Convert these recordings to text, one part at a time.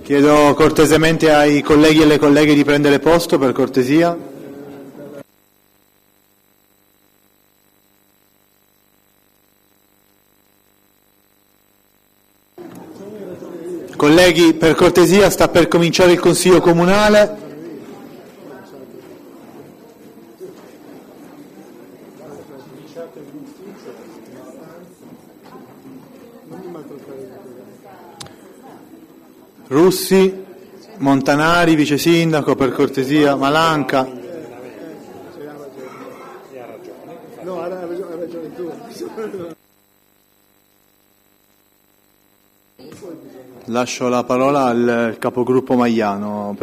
Chiedo cortesemente ai colleghi e alle colleghe di prendere posto, per cortesia. Colleghi, per cortesia, sta per cominciare il Consiglio Comunale. Russi, Montanari, vice sindaco, per cortesia, Malanca. No, ha ragione tu. Lascio la parola al capogruppo Magliano.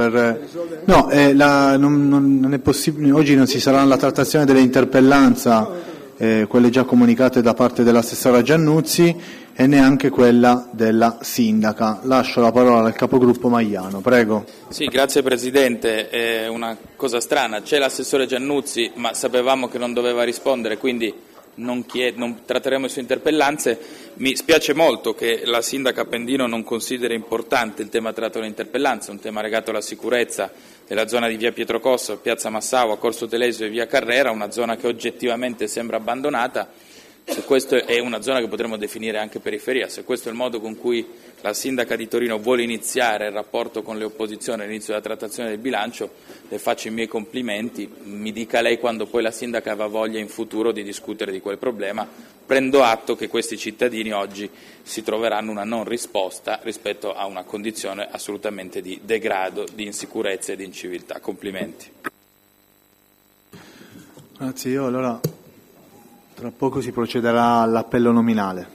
Non è possibile, oggi non ci sarà la trattazione delle interpellanze, quelle già comunicate da parte dell'assessora Giannuzzi, e neanche quella della sindaca. Lascio la parola al capogruppo Magliano, prego. Sì, grazie Presidente. È una cosa strana, c'è l'assessore Giannuzzi, ma sapevamo che non doveva rispondere, quindi non tratteremo le sue interpellanze. Mi spiace molto che la sindaca Appendino non consideri importante il tema trattato nell'interpellanza, un tema legato alla sicurezza della zona di via Pietro Cosso, piazza Massaua, Corso Telesio e via Carrera, una zona che oggettivamente sembra abbandonata. Se questo è una zona che potremmo definire anche periferia, se questo è il modo con cui la sindaca di Torino vuole iniziare il rapporto con le opposizioni all'inizio della trattazione del bilancio, le faccio i miei complimenti, mi dica lei quando poi la sindaca avrà voglia in futuro di discutere di quel problema. Prendo atto che questi cittadini oggi si troveranno una non risposta rispetto a una condizione assolutamente di degrado, di insicurezza e di inciviltà. Complimenti. Grazie, allora tra poco si procederà all'appello nominale.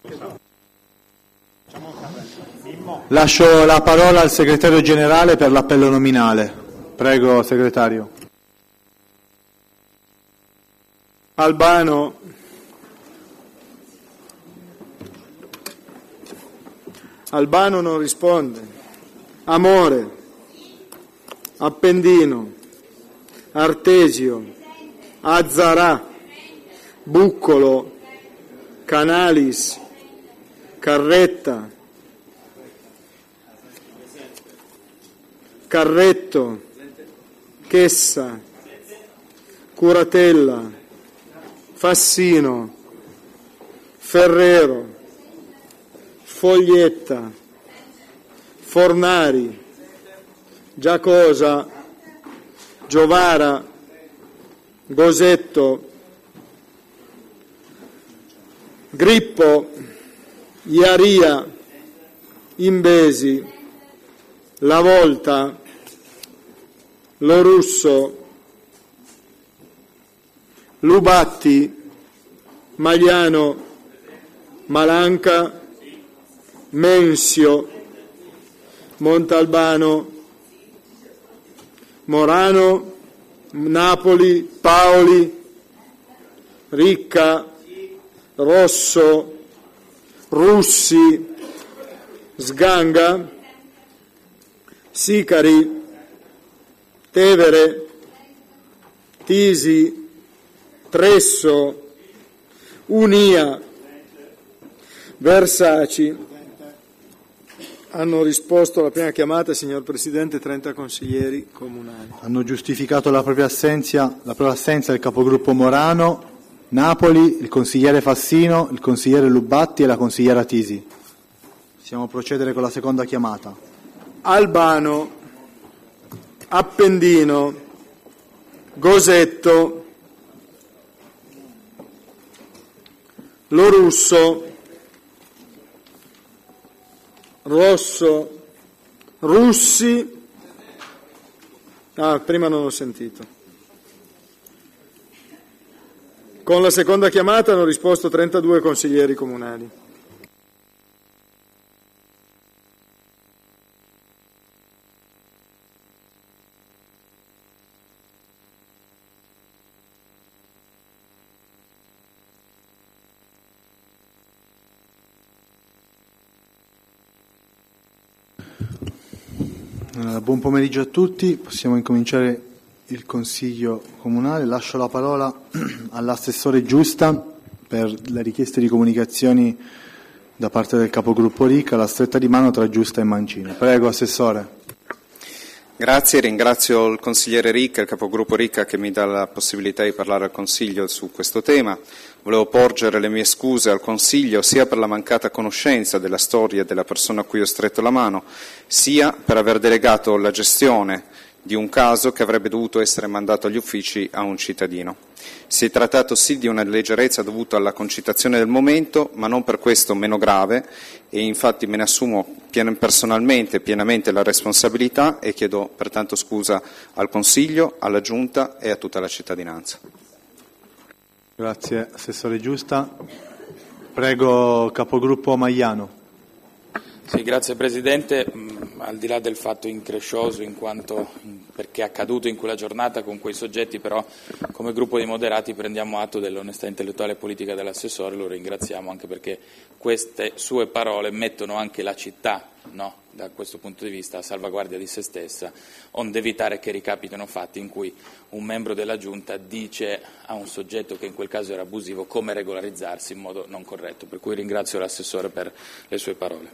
Lascio la parola al segretario generale per l'appello nominale. Prego, segretario. Albano, Albano non risponde. Amore, Appendino, Artesio, Azzarà, Buccolo, Canalis, Carretta, Carretto, Chessa, Curatella, Fassino, Ferrero, Foglietta, Fornari, Giacosa, Giovara, Gosetto, Grippo, Iaria, Imbesi, La Volta, Lorusso, Lubatti, Magliano, Malanca, Mensio, Montalbano, Morano, Napoli, Paoli, Ricca, Rosso, Russi, Sganga, Sicari, Tevere, Tisi, Tresso, Unia, Versaci. Hanno risposto alla prima chiamata, signor Presidente, 30 consiglieri comunali. Hanno giustificato la propria assenza il capogruppo Morano, Napoli, il consigliere Fassino, il consigliere Lubatti e la consigliera Tisi. Possiamo procedere con la seconda chiamata. Albano, Appendino, Gosetto, Lorusso, Rosso, Russi, prima non ho sentito. Con la seconda chiamata hanno risposto 32 consiglieri comunali. Buon pomeriggio a tutti, possiamo incominciare il Consiglio Comunale. Lascio la parola all'assessore Giusta per le richieste di comunicazioni da parte del capogruppo Ricca, la stretta di mano tra Giusta e Mancino. Prego, Assessore. Grazie, ringrazio il consigliere Ricca, il capogruppo Ricca che mi dà la possibilità di parlare al Consiglio su questo tema. Volevo porgere le mie scuse al Consiglio sia per la mancata conoscenza della storia della persona a cui ho stretto la mano, sia per aver delegato la gestione di un caso che avrebbe dovuto essere mandato agli uffici a un cittadino. Si è trattato sì di una leggerezza dovuta alla concitazione del momento, ma non per questo meno grave, e infatti me ne assumo personalmente pienamente la responsabilità e chiedo pertanto scusa al Consiglio, alla Giunta e a tutta la cittadinanza. Grazie, Assessore Giusta. Prego, capogruppo Magliano. Sì, grazie Presidente. Al di là del fatto increscioso perché è accaduto in quella giornata con quei soggetti, però come gruppo di moderati prendiamo atto dell'onestà intellettuale e politica dell'assessore, lo ringraziamo anche perché queste sue parole mettono anche la città, da questo punto di vista, a salvaguardia di se stessa, onde evitare che ricapitino fatti in cui un membro della Giunta dice a un soggetto che in quel caso era abusivo come regolarizzarsi in modo non corretto, per cui ringrazio l'assessore per le sue parole.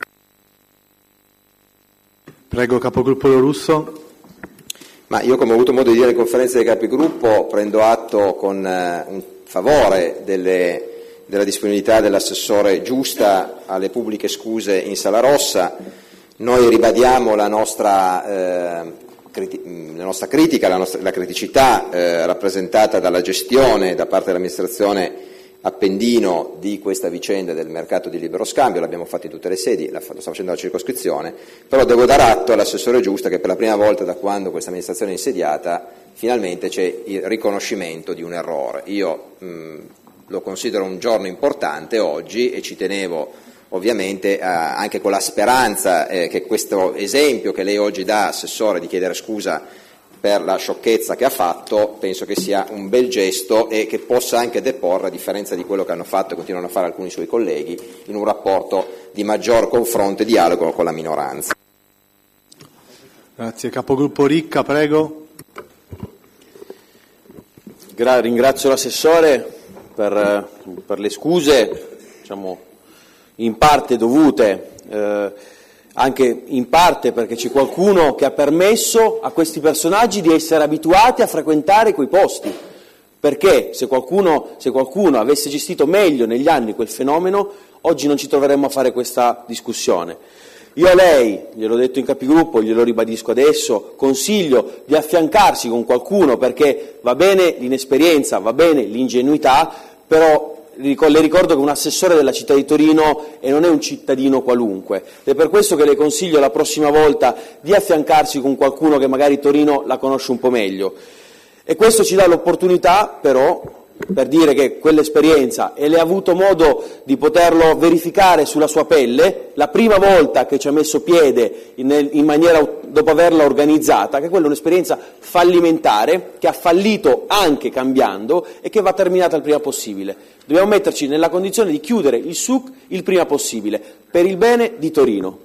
Prego, capogruppo Lorusso. Ma io, come ho avuto modo di dire in conferenza dei capigruppo, prendo atto con un favore della disponibilità dell'assessore Giusta alle pubbliche scuse in Sala Rossa. Noi ribadiamo la nostra critica, la criticità rappresentata dalla gestione da parte dell'amministrazione Appendino di questa vicenda del mercato di libero scambio. L'abbiamo fatto in tutte le sedi, lo sta facendo la circoscrizione, però devo dar atto all'assessore Giusta che per la prima volta da quando questa amministrazione è insediata finalmente c'è il riconoscimento di un errore. Io lo considero un giorno importante oggi e ci tenevo ovviamente anche con la speranza che questo esempio che lei oggi dà, Assessore, di chiedere scusa per la sciocchezza che ha fatto, penso che sia un bel gesto e che possa anche deporre, a differenza di quello che hanno fatto e continuano a fare alcuni suoi colleghi, in un rapporto di maggior confronto e dialogo con la minoranza. Grazie. Capogruppo Ricca, prego. Ringrazio l'assessore per le scuse, diciamo, in parte dovute, anche in parte perché c'è qualcuno che ha permesso a questi personaggi di essere abituati a frequentare quei posti, perché se qualcuno avesse gestito meglio negli anni quel fenomeno, oggi non ci troveremmo a fare questa discussione. Io a lei, gliel'ho detto in capigruppo, glielo ribadisco adesso, consiglio di affiancarsi con qualcuno, perché va bene l'inesperienza, va bene l'ingenuità, però le ricordo che un assessore della città di Torino e non è un cittadino qualunque, ed è per questo che le consiglio la prossima volta di affiancarsi con qualcuno che magari Torino la conosce un po' meglio. E questo ci dà l'opportunità però per dire che quell'esperienza, e lei ha avuto modo di poterlo verificare sulla sua pelle, la prima volta che ci ha messo piede in maniera, dopo averla organizzata, che quella è un'esperienza fallimentare, che ha fallito anche cambiando e che va terminata il prima possibile. Dobbiamo metterci nella condizione di chiudere il SUC il prima possibile, per il bene di Torino.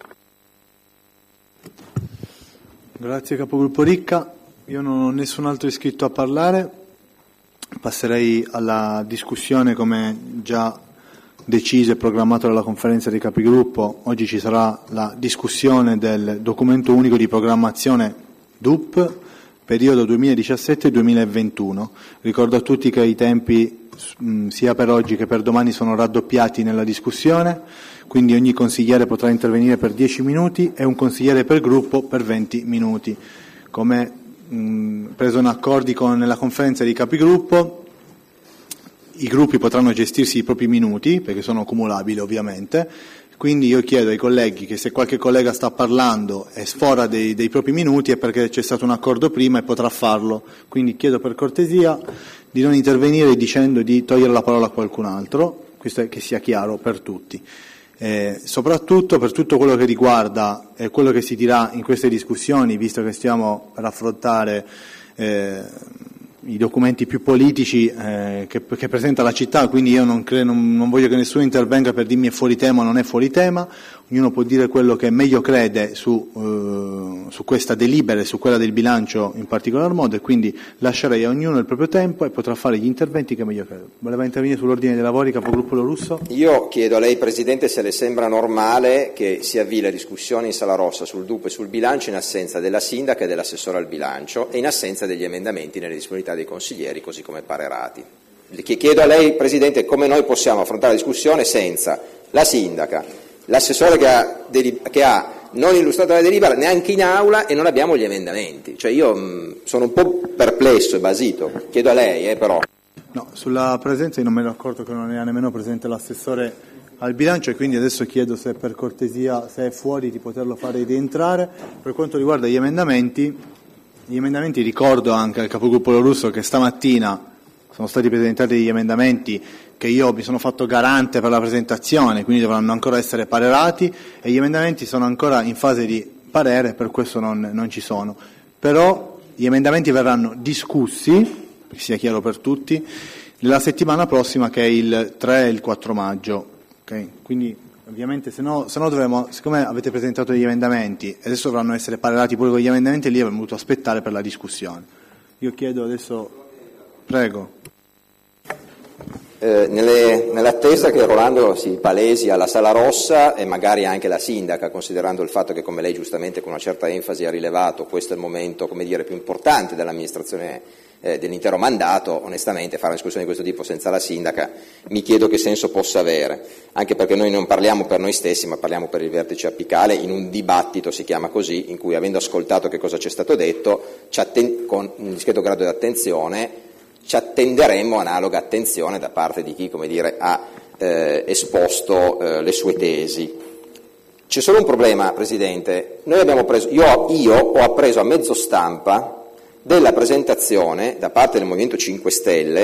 Grazie Capogruppo Ricca. Io non ho nessun altro iscritto a parlare. Passerei alla discussione come già deciso e programmato dalla conferenza dei capigruppo. Oggi ci sarà la discussione del documento unico di programmazione DUP, periodo 2017-2021. Ricordo a tutti che i tempi sia per oggi che per domani sono raddoppiati nella discussione, quindi ogni consigliere potrà intervenire per 10 minuti e un consigliere per gruppo per 20 minuti. Come preso in accordi nella conferenza dei capigruppo, i gruppi potranno gestirsi i propri minuti, perché sono cumulabili ovviamente, quindi io chiedo ai colleghi che se qualche collega sta parlando e sfora dei propri minuti è perché c'è stato un accordo prima e potrà farlo, quindi chiedo per cortesia di non intervenire dicendo di togliere la parola a qualcun altro, questo è che sia chiaro per tutti. Soprattutto per tutto quello che riguarda quello che si dirà in queste discussioni, visto che stiamo per affrontare i documenti più politici che presenta la città, quindi io non voglio che nessuno intervenga per dirmi è fuori tema o non è fuori tema, ognuno può dire quello che meglio crede su questa delibera e su quella del bilancio in particolar modo, e quindi lascerei a ognuno il proprio tempo e potrà fare gli interventi che meglio crede. Voleva intervenire sull'ordine dei lavori, Capogruppo Lo Russo? Io chiedo a lei, Presidente, se le sembra normale che si avvii la discussione in Sala Rossa sul DUP e sul bilancio in assenza della sindaca e dell'assessore al bilancio e in assenza degli emendamenti nelle disponibilità dei consiglieri, così come parerati. Chiedo a lei, Presidente, come noi possiamo affrontare la discussione senza la sindaca, l'assessore che ha non illustrato la delibera neanche in aula e non abbiamo gli emendamenti. Cioè io sono un po' perplesso e basito. Chiedo a lei, però. No, sulla presenza io non me ne ero accorto che non era nemmeno presente l'assessore al bilancio, e quindi adesso chiedo se per cortesia, se è fuori, di poterlo fare rientrare. Per quanto riguarda gli emendamenti ricordo anche al Capogruppo Lo Russo che stamattina sono stati presentati degli emendamenti che io mi sono fatto garante per la presentazione, quindi dovranno ancora essere parerati, e gli emendamenti sono ancora in fase di parere, per questo non ci sono. Però gli emendamenti verranno discussi, che sia chiaro per tutti, nella settimana prossima, che è il 3 e il 4 maggio. Okay? Quindi ovviamente se no dovremo, siccome avete presentato degli emendamenti e adesso dovranno essere parerati pure con gli emendamenti, lì avremmo dovuto aspettare per la discussione. Io chiedo adesso, prego. Nell'attesa che Rolando si palesi alla Sala Rossa e magari anche la sindaca, considerando il fatto che, come lei giustamente con una certa enfasi ha rilevato, questo è il momento, come dire, più importante dell'amministrazione dell'intero mandato, onestamente fare una discussione di questo tipo senza la sindaca mi chiedo che senso possa avere, anche perché noi non parliamo per noi stessi ma parliamo per il vertice apicale in un dibattito, si chiama così, in cui, avendo ascoltato che cosa ci è stato detto, con un discreto grado di attenzione ci attenderemmo analoga attenzione da parte di chi, come dire, ha esposto le sue tesi. C'è solo un problema, Presidente. Noi abbiamo preso, io ho appreso a mezzo stampa della presentazione da parte del Movimento 5 Stelle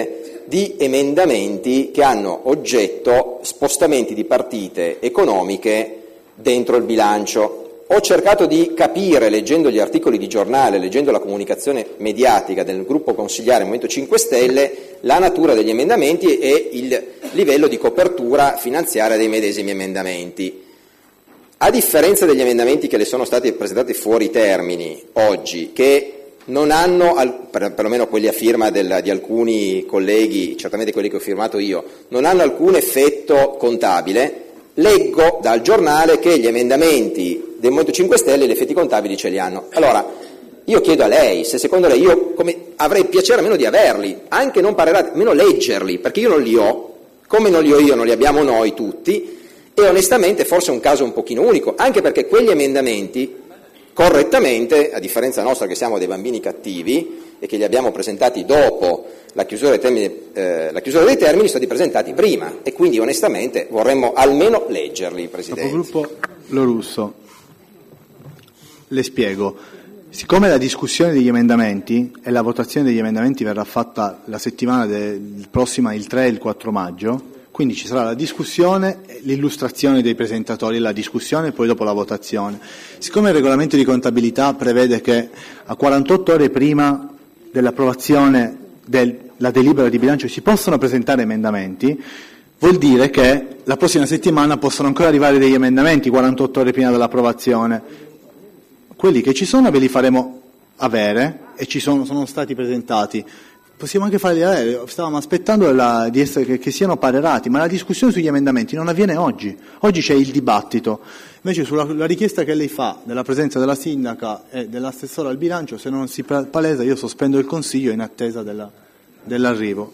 di emendamenti che hanno oggetto spostamenti di partite economiche dentro il bilancio. Ho cercato di capire, leggendo gli articoli di giornale, leggendo la comunicazione mediatica del gruppo consigliare Movimento 5 Stelle, la natura degli emendamenti e il livello di copertura finanziaria dei medesimi emendamenti. A differenza degli emendamenti che le sono stati presentati fuori termini oggi, che non hanno, perlomeno quelli a firma di alcuni colleghi, certamente quelli che ho firmato io, non hanno alcun effetto contabile, leggo dal giornale che gli emendamenti del Movimento 5 Stelle gli effetti contabili ce li hanno. Allora, io chiedo a lei se secondo lei avrei piacere almeno di averli, anche non parlerati, almeno leggerli, perché io non li ho, come non li ho io, non li abbiamo noi tutti, e onestamente forse è un caso un pochino unico, anche perché quegli emendamenti, correttamente, a differenza nostra che siamo dei bambini cattivi e che li abbiamo presentati dopo la chiusura dei termini, sono stati presentati prima e quindi onestamente vorremmo almeno leggerli, Presidente. Capogruppo Lorusso, le spiego. Siccome la discussione degli emendamenti e la votazione degli emendamenti verrà fatta la settimana prossima, il 3 e il 4 maggio, quindi ci sarà la discussione, l'illustrazione dei presentatori, la discussione e poi dopo la votazione. Siccome il regolamento di contabilità prevede che a 48 ore prima dell'approvazione della delibera di bilancio si possono presentare emendamenti, vuol dire che la prossima settimana possono ancora arrivare degli emendamenti 48 ore prima dell'approvazione. Quelli che ci sono ve li faremo avere e sono stati presentati. Possiamo anche farli avere, stavamo aspettando di essere che siano parerati, ma la discussione sugli emendamenti non avviene oggi. Oggi c'è il dibattito. Invece sulla richiesta che lei fa della presenza della sindaca e dell'assessore al bilancio, se non si palesa io sospendo il Consiglio in attesa dell'arrivo.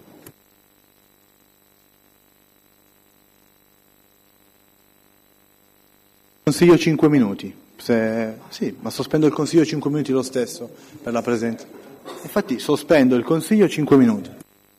Consiglio 5 minuti. Sì, ma sospendo il Consiglio 5 minuti lo stesso per la presenza. Infatti sospendo il Consiglio 5 minuti.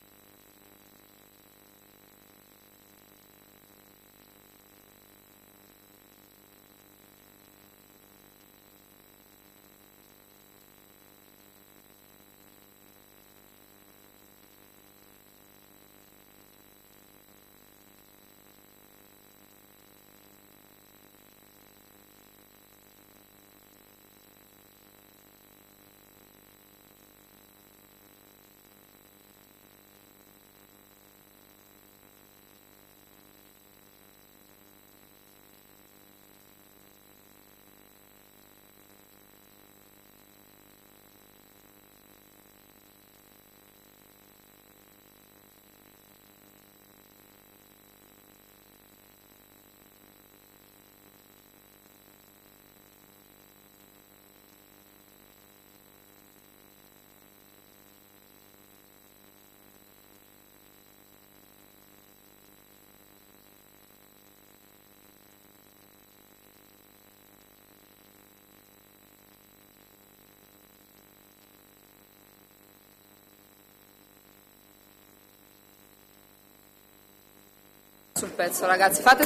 Sul pezzo, ragazzi, fate.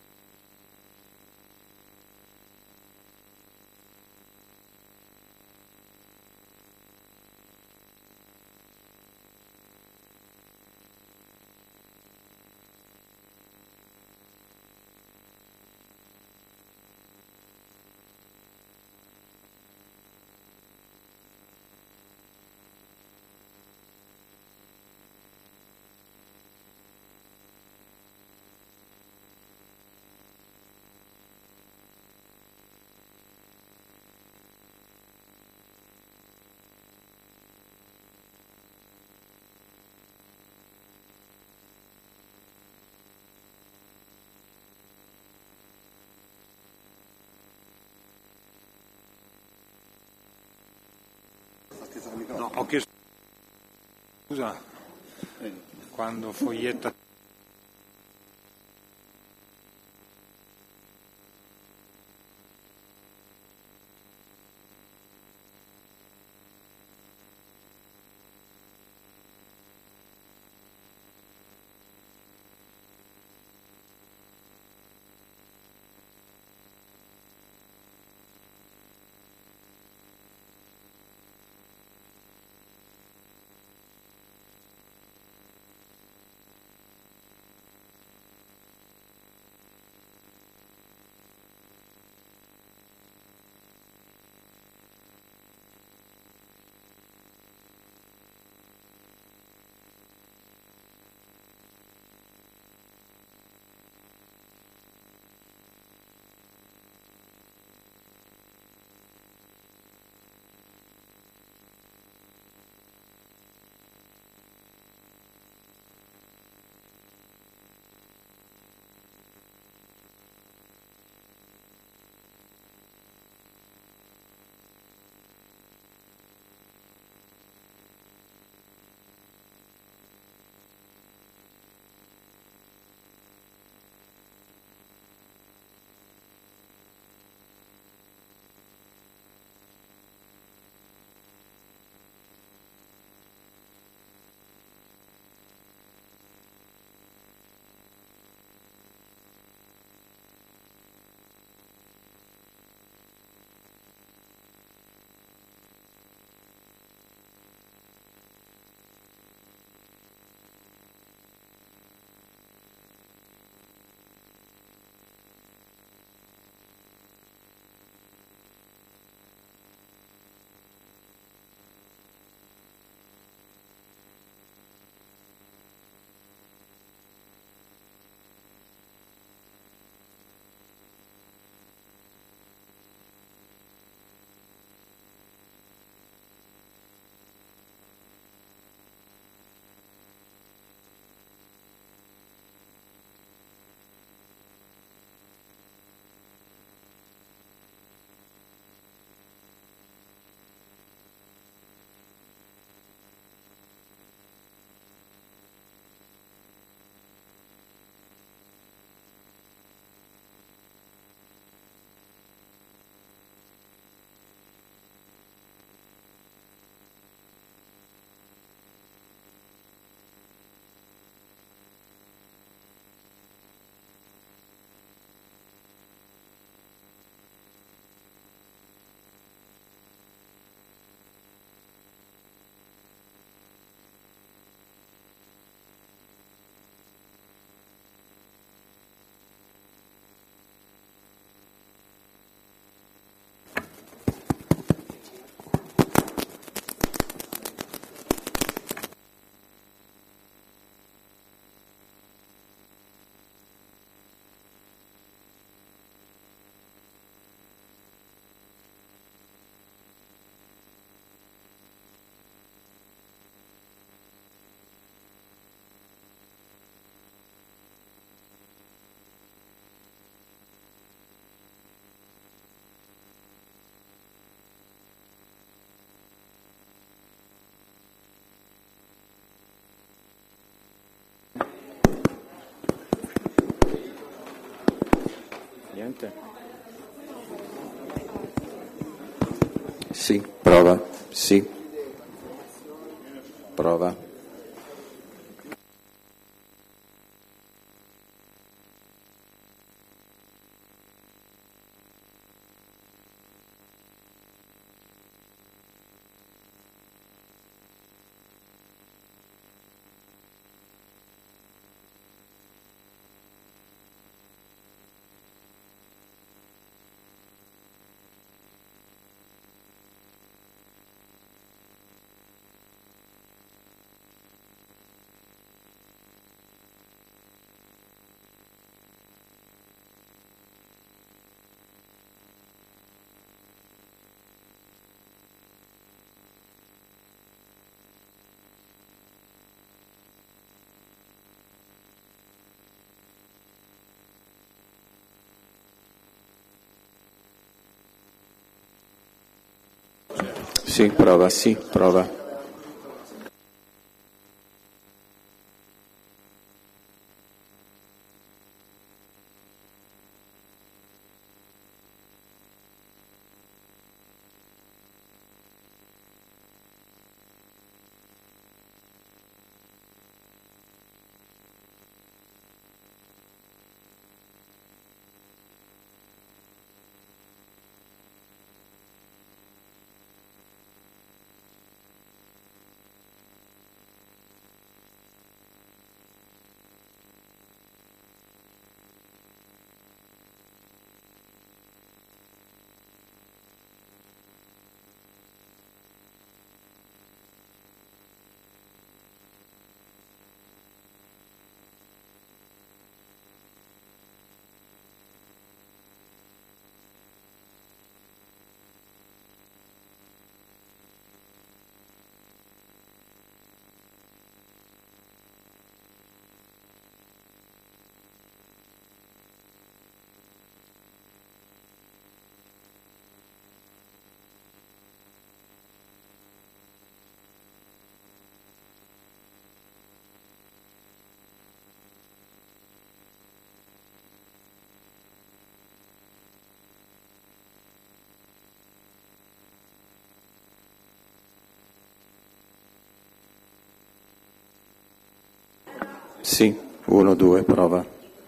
No, ho chiesto scusa quando Foglietta Presidente. Sì, prova. Sì. Prova. Sì, prova, sì, prova. Sì, 1, 2, prova.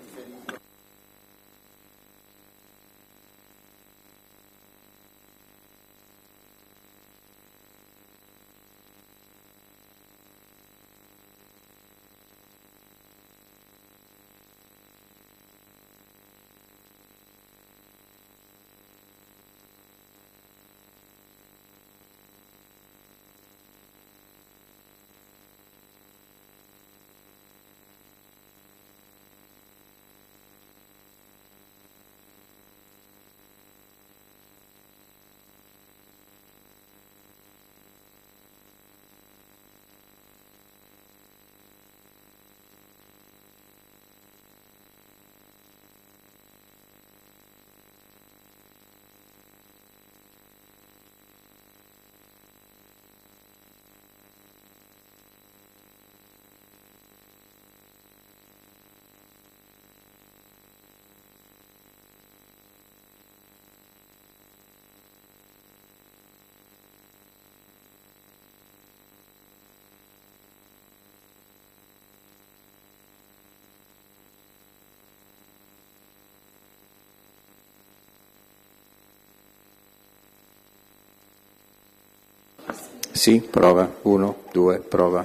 Sì, prova. 1, 2, prova.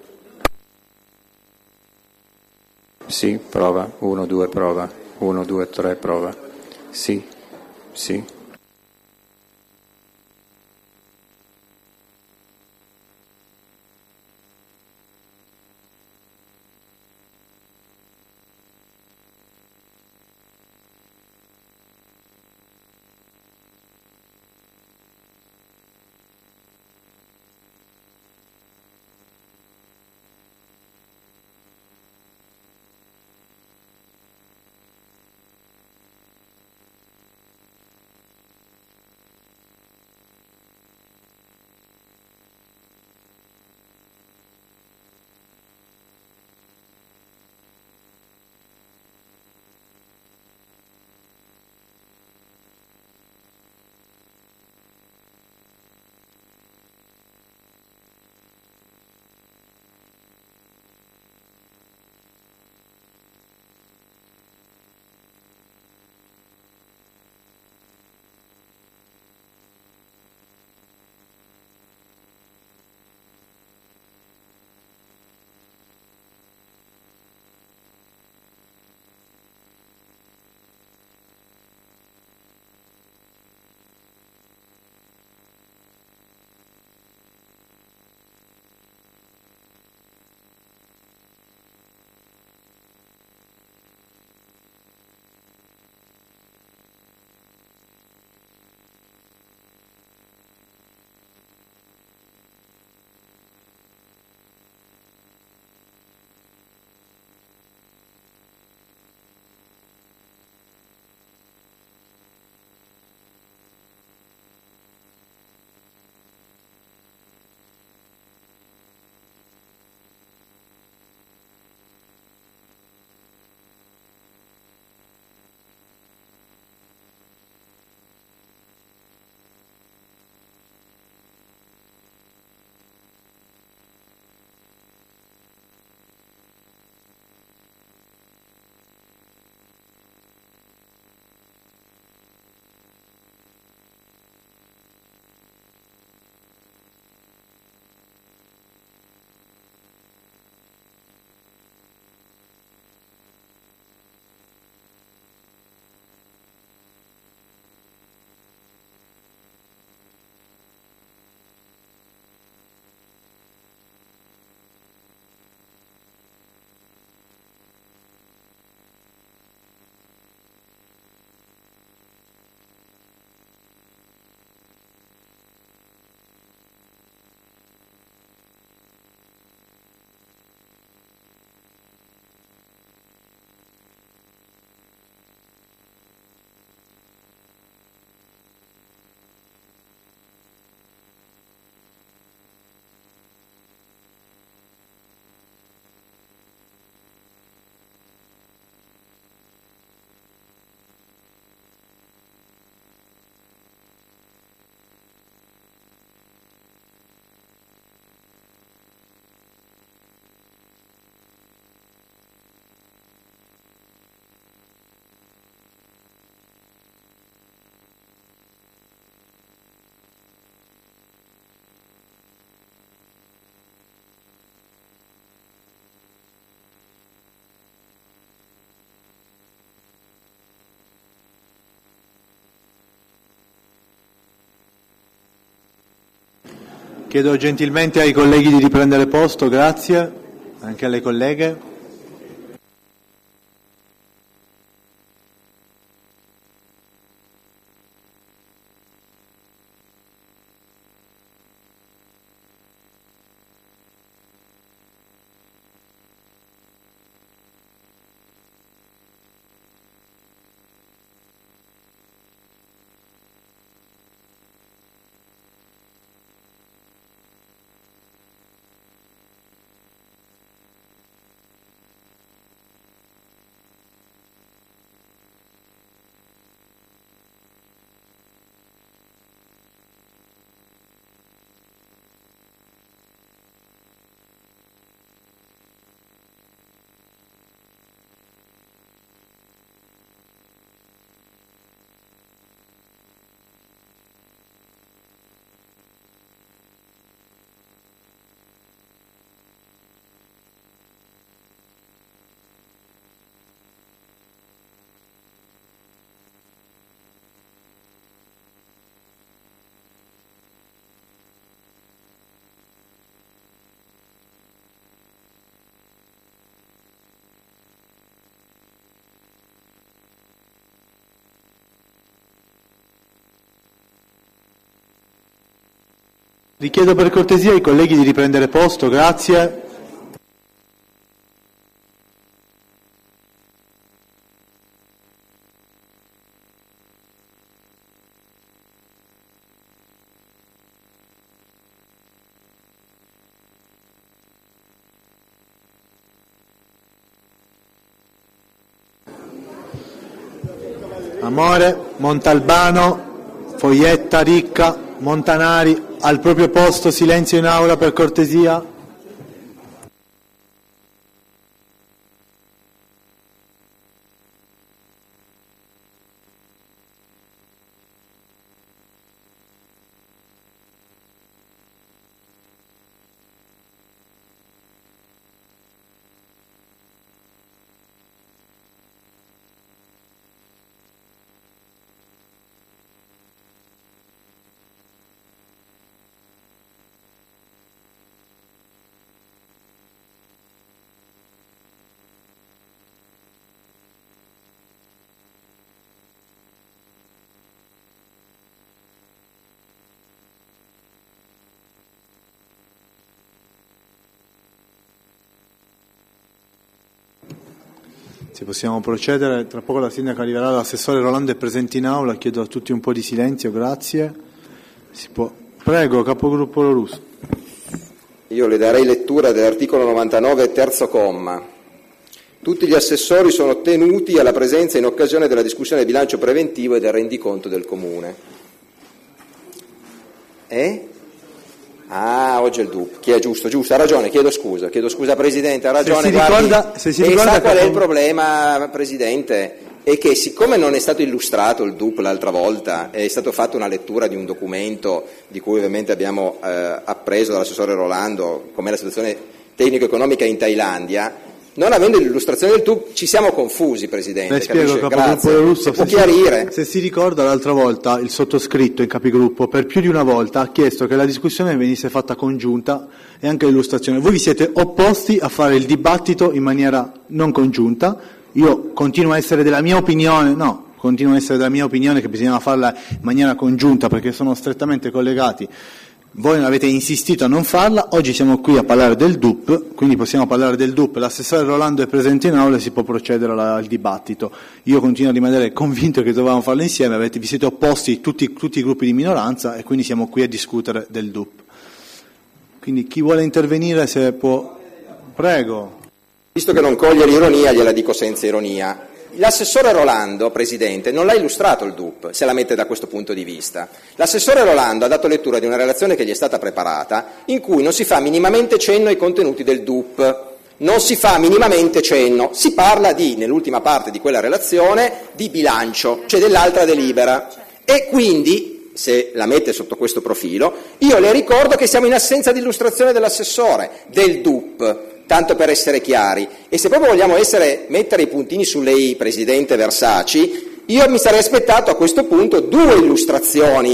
Sì, prova. 1, 2, prova. 1, 2, 3, prova. Sì, sì. Chiedo gentilmente ai colleghi di riprendere posto, grazie, anche alle colleghe. Richiedo per cortesia ai colleghi di riprendere posto, grazie. Amore, Montalbano, Foietta, Ricca, Montanari, al proprio posto, silenzio in aula per cortesia. Se possiamo procedere, tra poco la sindaca arriverà, l'assessore Rolando è presente in aula, chiedo a tutti un po' di silenzio, grazie. Prego, capogruppo Lorusso. Io le darei lettura dell'articolo 99, terzo comma. Tutti gli assessori sono tenuti alla presenza in occasione della discussione del bilancio preventivo e del rendiconto del Comune. Oggi è il DUP. Chi è giusto, ha ragione, chiedo scusa Presidente, ha ragione. Se si ricorda sa qual è il problema, Presidente? È che siccome non è stato illustrato il DUP l'altra volta, è stato fatto una lettura di un documento di cui ovviamente abbiamo appreso dall'assessore Rolando com'è la situazione tecnico-economica in Thailandia, non avendo l'illustrazione del DUP ci siamo confusi, Presidente. Le spiego, capogruppo Russo, può chiarire. Se si ricorda, l'altra volta il sottoscritto in capigruppo per più di una volta ha chiesto che la discussione venisse fatta congiunta e anche l'illustrazione. Voi vi siete opposti a fare il dibattito in maniera non congiunta. Io continuo a essere della mia opinione, che bisognava farla in maniera congiunta perché sono strettamente collegati. Voi non avete insistito a non farla, oggi siamo qui a parlare del DUP, quindi possiamo parlare del DUP, l'assessore Rolando è presente in aula e si può procedere al dibattito. Io continuo a rimanere convinto che dovevamo farlo insieme, vi siete opposti tutti i gruppi di minoranza e quindi siamo qui a discutere del DUP. Quindi chi vuole intervenire se può, prego. Visto che non coglie l'ironia, gliela dico senza ironia. L'assessore Rolando, Presidente, non l'ha illustrato il DUP, se la mette da questo punto di vista. L'assessore Rolando ha dato lettura di una relazione che gli è stata preparata, in cui non si fa minimamente cenno ai contenuti del DUP. Non si fa minimamente cenno, si parla nell'ultima parte di quella relazione, di bilancio, cioè dell'altra delibera. E quindi, se la mette sotto questo profilo, io le ricordo che siamo in assenza di illustrazione dell'assessore, del DUP. Tanto per essere chiari, e se proprio vogliamo mettere i puntini su lei, Presidente Versace, io mi sarei aspettato a questo punto 2 illustrazioni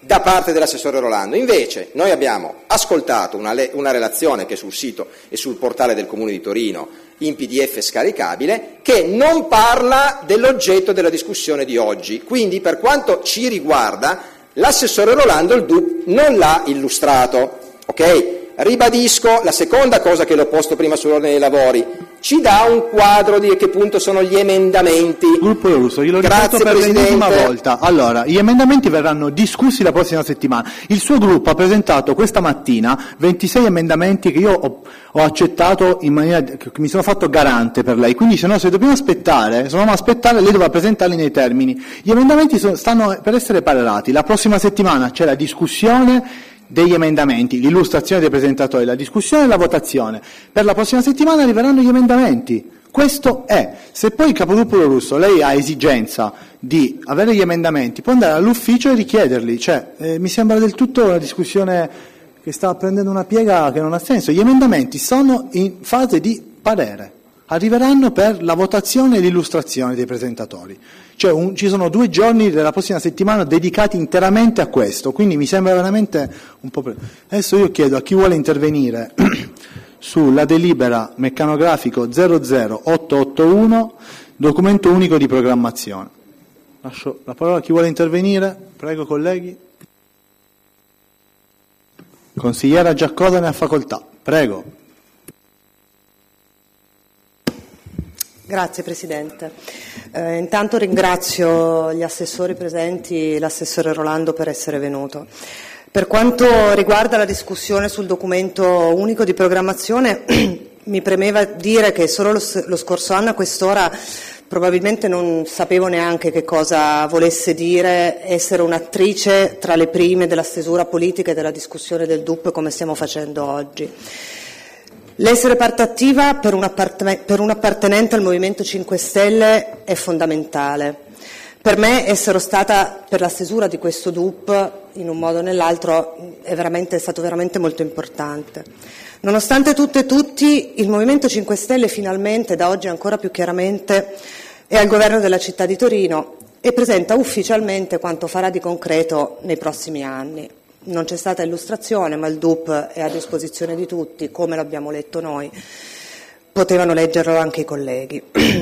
da parte dell'assessore Rolando. Invece noi abbiamo ascoltato una relazione che è sul sito e sul portale del Comune di Torino in PDF scaricabile, che non parla dell'oggetto della discussione di oggi. Quindi, per quanto ci riguarda, l'assessore Rolando il DUP non l'ha illustrato. Ok? Ribadisco la seconda cosa che l'ho posto prima sull'ordine dei lavori. Ci dà un quadro di a che punto sono gli emendamenti. Gruppo Russo, glielo ripeto per l'ennesima volta. Allora, gli emendamenti verranno discussi la prossima settimana. Il suo gruppo ha presentato questa mattina 26 emendamenti che io ho accettato in maniera che mi sono fatto garante per lei. Quindi se dobbiamo aspettare, lei dovrà presentarli nei termini. Gli emendamenti stanno per essere parerati. La prossima settimana c'è la discussione degli emendamenti, l'illustrazione dei presentatori, la discussione e la votazione. Per la prossima settimana arriveranno gli emendamenti. Questo è. Se poi il capogruppo Russo, lei ha esigenza di avere gli emendamenti, può andare all'ufficio e richiederli. Mi sembra del tutto una discussione che sta prendendo una piega che non ha senso. Gli emendamenti sono in fase di parere. Arriveranno per la votazione e l'illustrazione dei presentatori. Ci sono 2 giorni della prossima settimana dedicati interamente a questo, quindi mi sembra veramente un po'. Adesso io chiedo a chi vuole intervenire sulla delibera meccanografico 00881, documento unico di programmazione. Lascio la parola a chi vuole intervenire, prego colleghi. Consigliera Giacosa ne ha facoltà, prego. Grazie Presidente. Intanto ringrazio gli assessori presenti e l'assessore Rolando per essere venuto. Per quanto riguarda la discussione sul documento unico di programmazione, mi premeva dire che solo lo scorso anno a quest'ora probabilmente non sapevo neanche che cosa volesse dire essere un'attrice tra le prime della stesura politica e della discussione del DUP come stiamo facendo oggi. L'essere parte attiva per un appartenente al Movimento 5 Stelle è fondamentale. Per me essere stata per la stesura di questo DUP in un modo o nell'altro è stato veramente molto importante. Nonostante tutto e tutti, il Movimento 5 Stelle finalmente, da oggi ancora più chiaramente, è al governo della città di Torino e presenta ufficialmente quanto farà di concreto nei prossimi anni. Non c'è stata illustrazione, ma il DUP è a disposizione di tutti, come l'abbiamo letto noi. Potevano leggerlo anche i colleghi.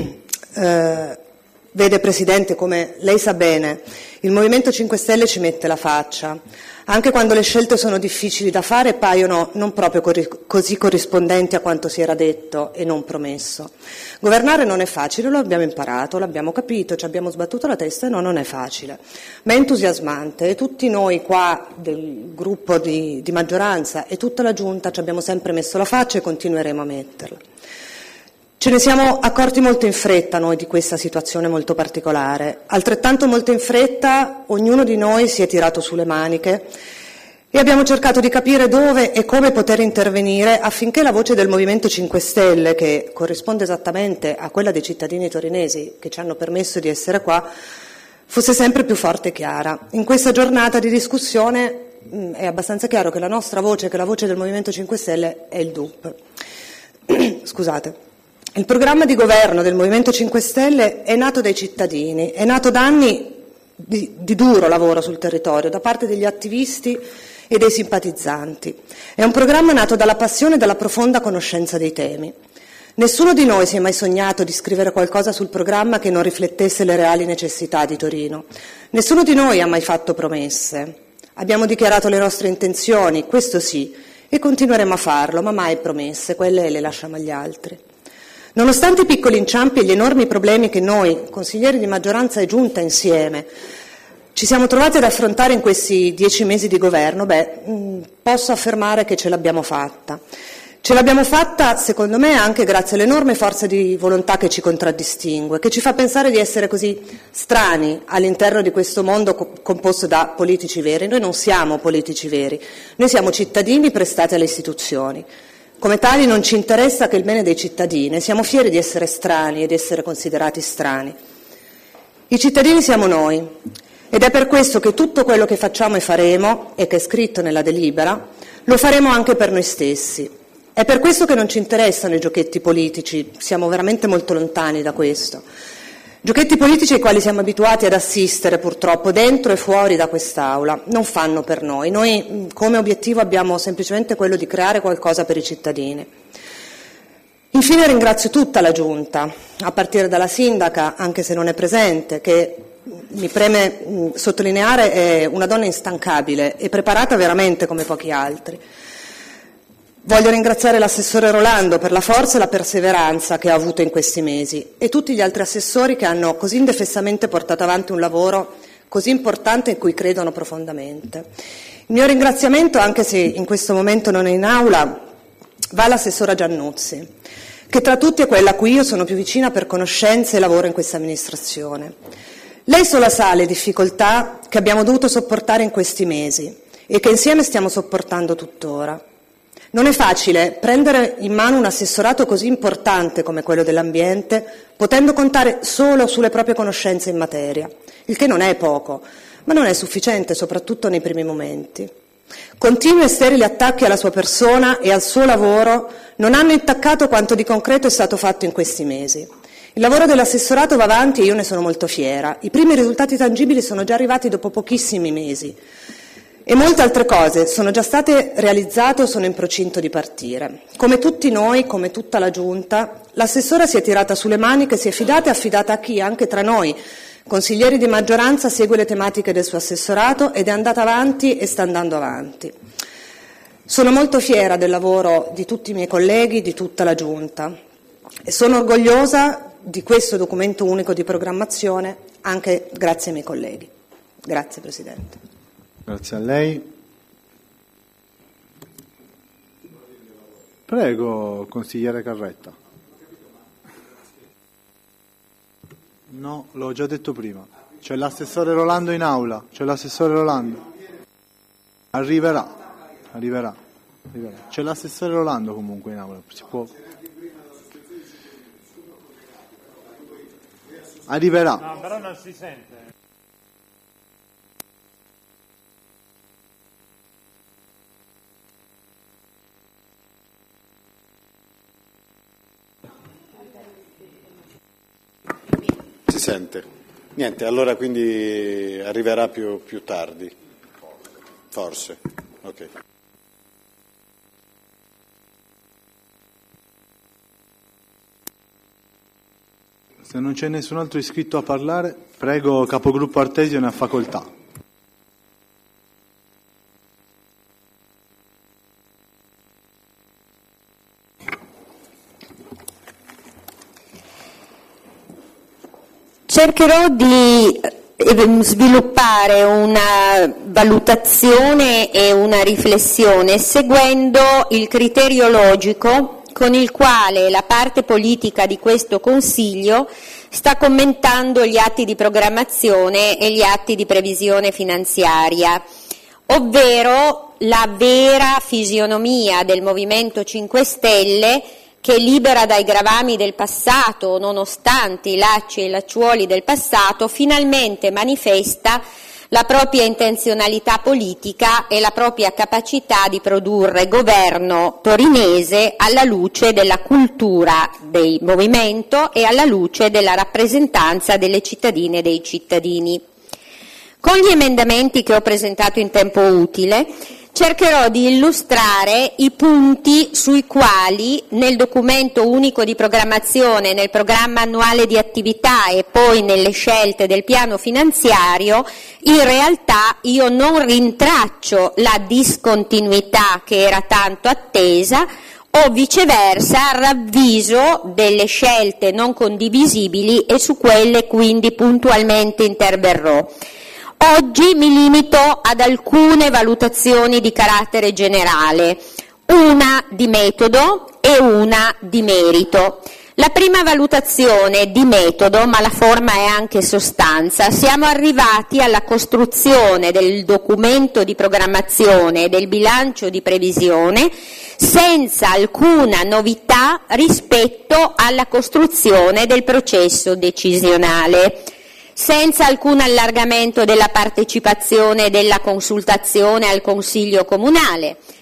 Vede Presidente, come lei sa bene, il Movimento 5 Stelle ci mette la faccia. Anche quando le scelte sono difficili da fare paiono non proprio così corrispondenti a quanto si era detto e non promesso. Governare non è facile, lo abbiamo imparato, l'abbiamo capito, ci abbiamo sbattuto la testa e no, non è facile, ma è entusiasmante e tutti noi qua del gruppo di maggioranza e tutta la Giunta ci abbiamo sempre messo la faccia e continueremo a metterla. Ce ne siamo accorti molto in fretta noi di questa situazione molto particolare. Altrettanto molto in fretta ognuno di noi si è tirato sulle maniche e abbiamo cercato di capire dove e come poter intervenire affinché la voce del Movimento 5 Stelle, che corrisponde esattamente a quella dei cittadini torinesi che ci hanno permesso di essere qua, fosse sempre più forte e chiara. In questa giornata di discussione è abbastanza chiaro che la nostra voce, che la voce del Movimento 5 Stelle è il DUP. Scusate. Il programma di governo del Movimento 5 Stelle è nato dai cittadini, è nato da anni di duro lavoro sul territorio da parte degli attivisti e dei simpatizzanti. È un programma nato dalla passione e dalla profonda conoscenza dei temi. Nessuno di noi si è mai sognato di scrivere qualcosa sul programma che non riflettesse le reali necessità di Torino. Nessuno di noi ha mai fatto promesse. Abbiamo dichiarato le nostre intenzioni, questo sì, e continueremo a farlo, ma mai promesse, quelle le lasciamo agli altri. Nonostante i piccoli inciampi e gli enormi problemi che noi, consiglieri di maggioranza e giunta insieme, ci siamo trovati ad affrontare in questi 10 mesi di governo, posso affermare che ce l'abbiamo fatta. Ce l'abbiamo fatta, secondo me, anche grazie all'enorme forza di volontà che ci contraddistingue, che ci fa pensare di essere così strani all'interno di questo mondo composto da politici veri. Noi non siamo politici veri, noi siamo cittadini prestati alle istituzioni. Come tali non ci interessa che il bene dei cittadini, siamo fieri di essere strani e di essere considerati strani. I cittadini siamo noi ed è per questo che tutto quello che facciamo e faremo, e che è scritto nella delibera, lo faremo anche per noi stessi. È per questo che non ci interessano i giochetti politici, siamo veramente molto lontani da questo. Giochetti politici ai quali siamo abituati ad assistere purtroppo dentro e fuori da quest'Aula non fanno per noi. Noi come obiettivo abbiamo semplicemente quello di creare qualcosa per i cittadini. Infine ringrazio tutta la Giunta, a partire dalla Sindaca, anche se non è presente, che mi preme sottolineare è una donna instancabile e preparata veramente come pochi altri. Voglio ringraziare l'assessore Rolando per la forza e la perseveranza che ha avuto in questi mesi e tutti gli altri assessori che hanno così indefessamente portato avanti un lavoro così importante in cui credono profondamente. Il mio ringraziamento, anche se in questo momento non è in aula, va all'assessora Giannuzzi, che tra tutti è quella a cui io sono più vicina per conoscenze e lavoro in questa amministrazione. Lei sola sa le difficoltà che abbiamo dovuto sopportare in questi mesi e che insieme stiamo sopportando tuttora. Non è facile prendere in mano un assessorato così importante come quello dell'ambiente, potendo contare solo sulle proprie conoscenze in materia, il che non è poco, ma non è sufficiente, soprattutto nei primi momenti. Continui e sterili attacchi alla sua persona e al suo lavoro non hanno intaccato quanto di concreto è stato fatto in questi mesi. Il lavoro dell'assessorato va avanti e io ne sono molto fiera. I primi risultati tangibili sono già arrivati dopo pochissimi mesi. E molte altre cose sono già state realizzate o sono in procinto di partire. Come tutti noi, come tutta la Giunta, l'assessora si è tirata sulle maniche, si è fidata e affidata a chi, anche tra noi, consiglieri di maggioranza, segue le tematiche del suo assessorato ed è andata avanti e sta andando avanti. Sono molto fiera del lavoro di tutti i miei colleghi, di tutta la Giunta e sono orgogliosa di questo documento unico di programmazione, anche grazie ai miei colleghi. Grazie Presidente. Grazie a lei. Prego, consigliere Carretta. No, l'ho già detto prima. C'è l'assessore Rolando in aula. C'è l'assessore Rolando. Arriverà. C'è l'assessore Rolando comunque in aula. Si può... Arriverà. No, però non si sente. Si sente. Niente, allora quindi arriverà più tardi. Forse. Ok. Se non c'è nessun altro iscritto a parlare, prego capogruppo Artesio, ne ha facoltà. Cercherò di sviluppare una valutazione e una riflessione seguendo il criterio logico con il quale la parte politica di questo Consiglio sta commentando gli atti di programmazione e gli atti di previsione finanziaria, ovvero la vera fisionomia del Movimento 5 Stelle che, libera dai gravami del passato, nonostante i lacci e i lacciuoli del passato, finalmente manifesta la propria intenzionalità politica e la propria capacità di produrre governo torinese alla luce della cultura del movimento e alla luce della rappresentanza delle cittadine e dei cittadini. Con gli emendamenti che ho presentato in tempo utile cercherò di illustrare i punti sui quali nel documento unico di programmazione, nel programma annuale di attività e poi nelle scelte del piano finanziario, in realtà io non rintraccio la discontinuità che era tanto attesa o viceversa ravviso delle scelte non condivisibili e su quelle quindi puntualmente interverrò. Oggi mi limito ad alcune valutazioni di carattere generale, una di metodo e una di merito. La prima valutazione di metodo, ma la forma è anche sostanza. Siamo arrivati alla costruzione del documento di programmazione e del bilancio di previsione senza alcuna novità rispetto alla costruzione del processo decisionale, senza alcun allargamento della partecipazione e della consultazione al Consiglio Comunale,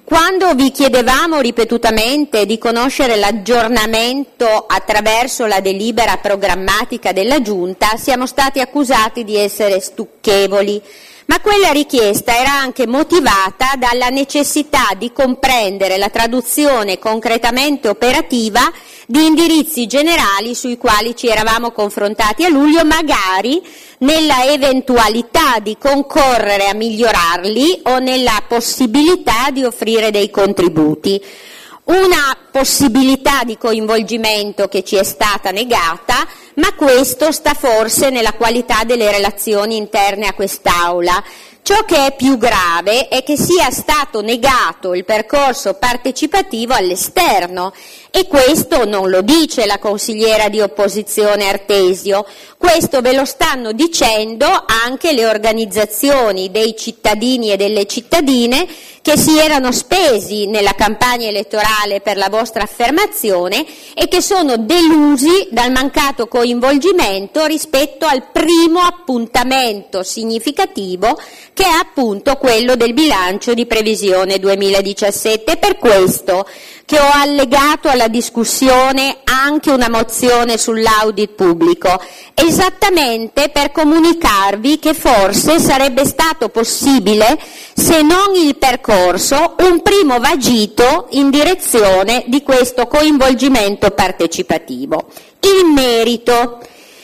Quando vi chiedevamo ripetutamente di conoscere l'aggiornamento attraverso la delibera programmatica della Giunta, siamo stati accusati di essere stucchevoli, ma quella richiesta era anche motivata dalla necessità di comprendere la traduzione concretamente operativa di indirizzi generali sui quali ci eravamo confrontati a luglio, magari nella eventualità di concorrere a migliorarli o nella possibilità di offrire dei contributi. Una possibilità di coinvolgimento che ci è stata negata, ma questo sta forse nella qualità delle relazioni interne a quest'Aula. Ciò che è più grave è che sia stato negato il percorso partecipativo all'esterno, e questo non lo dice la consigliera di opposizione Artesio, questo ve lo stanno dicendo anche le organizzazioni dei cittadini e delle cittadine che si erano spesi nella campagna elettorale per la vostra affermazione e che sono delusi dal mancato coinvolgimento rispetto al primo appuntamento significativo, che è appunto quello del bilancio di previsione 2017. È per questo che ho allegato alla discussione anche una mozione sull'audit pubblico, esattamente per comunicarvi che forse sarebbe stato possibile, se non il percorso, un primo vagito in direzione di questo coinvolgimento partecipativo. Il merito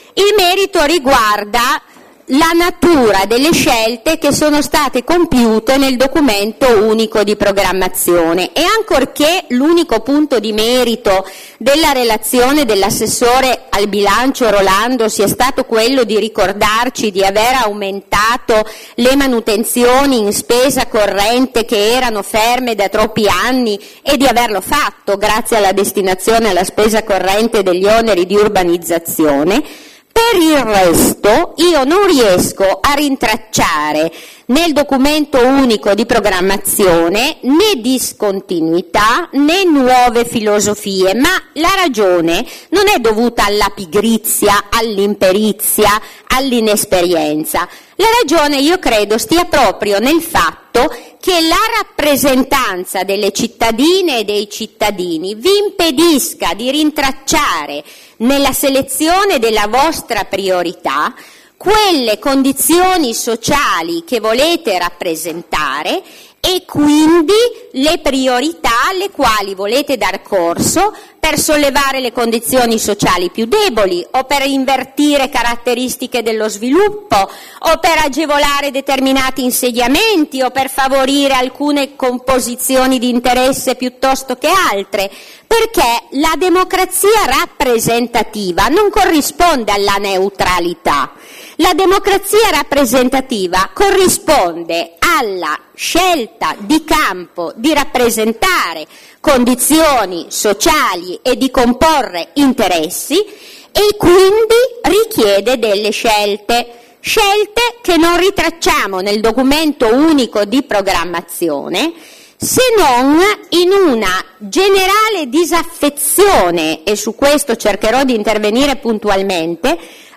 riguarda la natura delle scelte che sono state compiute nel documento unico di programmazione, e ancorché l'unico punto di merito della relazione dell'assessore al bilancio Rolando sia stato quello di ricordarci di aver aumentato le manutenzioni in spesa corrente che erano ferme da troppi anni e di averlo fatto grazie alla destinazione alla spesa corrente degli oneri di urbanizzazione, per il resto io non riesco a rintracciare nel documento unico di programmazione né discontinuità né nuove filosofie, ma la ragione non è dovuta alla pigrizia, all'imperizia, all'inesperienza. La ragione, io credo, stia proprio nel fatto che la rappresentanza delle cittadine e dei cittadini vi impedisca di rintracciare nella selezione della vostra priorità quelle condizioni sociali che volete rappresentare e quindi le priorità alle quali volete dar corso per sollevare le condizioni sociali più deboli, o per invertire caratteristiche dello sviluppo, o per agevolare determinati insediamenti, o per favorire alcune composizioni di interesse piuttosto che altre, perché la democrazia rappresentativa non corrisponde alla neutralità. La democrazia rappresentativa corrisponde alla scelta di campo di rappresentare condizioni sociali e di comporre interessi, e quindi richiede delle scelte che non ritracciamo nel documento unico di programmazione, se non in una generale disaffezione, e su questo cercherò di intervenire puntualmente,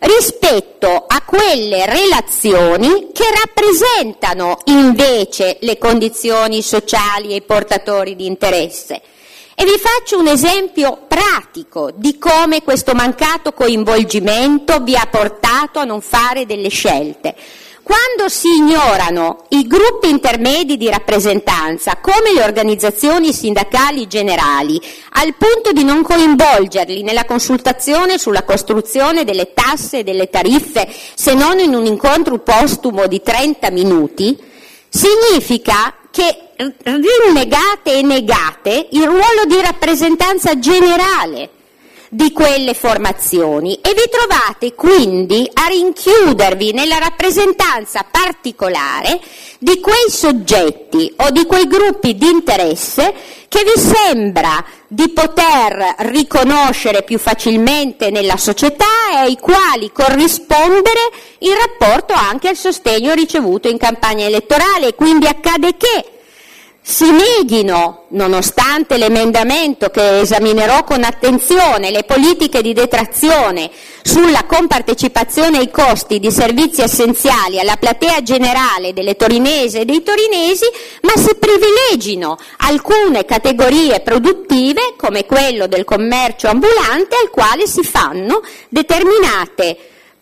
rispetto a quelle relazioni che rappresentano invece le condizioni sociali e i portatori di interesse. E vi faccio un esempio pratico di come questo mancato coinvolgimento vi ha portato a non fare delle scelte. Quando si ignorano i gruppi intermedi di rappresentanza, come le organizzazioni sindacali generali, al punto di non coinvolgerli nella consultazione sulla costruzione delle tasse e delle tariffe, se non in un incontro postumo di 30 minuti, significa che rinnegate e negate il ruolo di rappresentanza generale di quelle formazioni, e vi trovate quindi a rinchiudervi nella rappresentanza particolare di quei soggetti o di quei gruppi di interesse che vi sembra di poter riconoscere più facilmente nella società e ai quali corrispondere in rapporto anche al sostegno ricevuto in campagna elettorale. Quindi accade che si neghino, nonostante l'emendamento che esaminerò con attenzione, le politiche di detrazione sulla compartecipazione ai costi di servizi essenziali alla platea generale delle torinesi e dei torinesi, ma si privilegino alcune categorie produttive, come quello del commercio ambulante, al quale si fanno determinate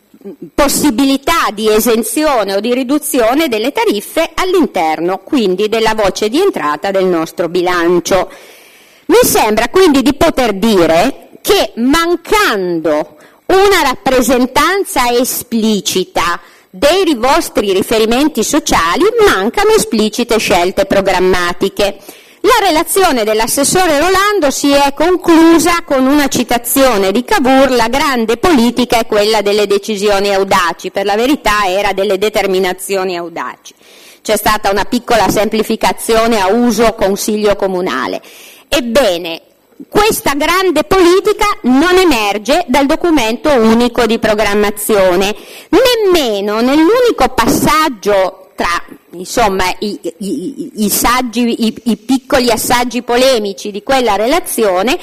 possibilità di esenzione o di riduzione delle tariffe all'interno quindi della voce di entrata del nostro bilancio. Mi sembra quindi di poter dire che, mancando una rappresentanza esplicita dei vostri riferimenti sociali, mancano esplicite scelte programmatiche. La relazione dell'assessore Rolando si è conclusa con una citazione di Cavour: la grande politica è quella delle decisioni audaci. Per la verità era delle determinazioni audaci. C'è stata una piccola semplificazione a uso consiglio comunale. Ebbene, questa grande politica non emerge dal documento unico di programmazione, nemmeno nell'unico passaggio tra, insomma, i piccoli assaggi polemici di quella relazione,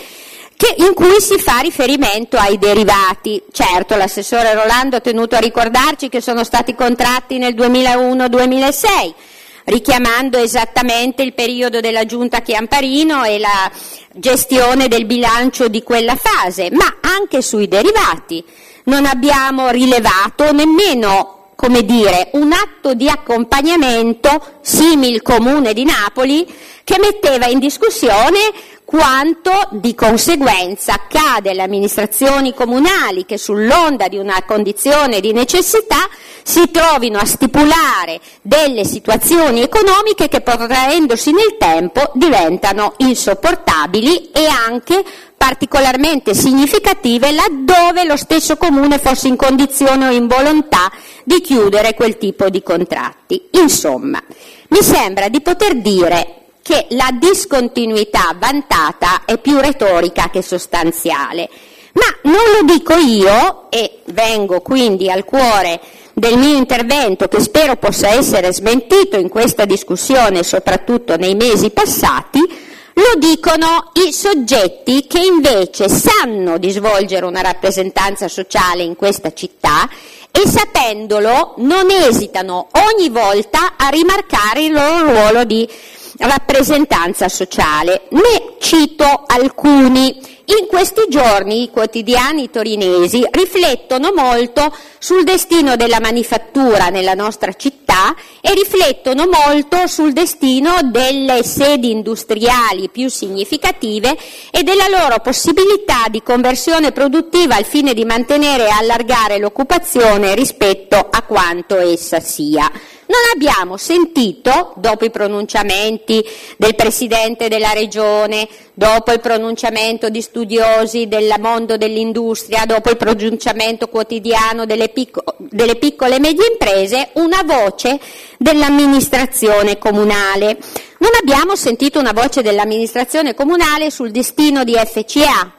in cui si fa riferimento ai derivati. Certo, l'assessore Rolando ha tenuto a ricordarci che sono stati contratti nel 2001-2006, richiamando esattamente il periodo della giunta Chiamparino e la gestione del bilancio di quella fase, ma anche sui derivati non abbiamo rilevato nemmeno, come dire, un atto di accompagnamento simil Comune di Napoli, che metteva in discussione quanto di conseguenza accade alle amministrazioni comunali che, sull'onda di una condizione di necessità, si trovino a stipulare delle situazioni economiche che, protraendosi nel tempo, diventano insopportabili e anche particolarmente significative laddove lo stesso comune fosse in condizione o in volontà di chiudere quel tipo di contratti. Insomma, mi sembra di poter dire che la discontinuità vantata è più retorica che sostanziale. Ma non lo dico io, e vengo quindi al cuore del mio intervento, che spero possa essere smentito in questa discussione, soprattutto nei mesi passati. Lo dicono i soggetti che invece sanno di svolgere una rappresentanza sociale in questa città e, sapendolo, non esitano ogni volta a rimarcare il loro ruolo di rappresentanza sociale. Ne cito alcuni. In questi giorni i quotidiani torinesi riflettono molto sul destino della manifattura nella nostra città e riflettono molto sul destino delle sedi industriali più significative e della loro possibilità di conversione produttiva al fine di mantenere e allargare l'occupazione rispetto a quanto essa sia. Non abbiamo sentito, dopo i pronunciamenti del Presidente della Regione, dopo il pronunciamento di studiosi del mondo dell'industria, dopo il pronunciamento quotidiano delle piccole e medie imprese, una voce dell'amministrazione comunale. Non abbiamo sentito una voce dell'amministrazione comunale sul destino di FCA,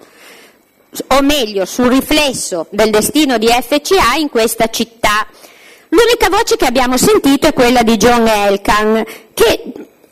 o meglio, sul riflesso del destino di FCA in questa città. L'unica voce che abbiamo sentito è quella di John Elkann, che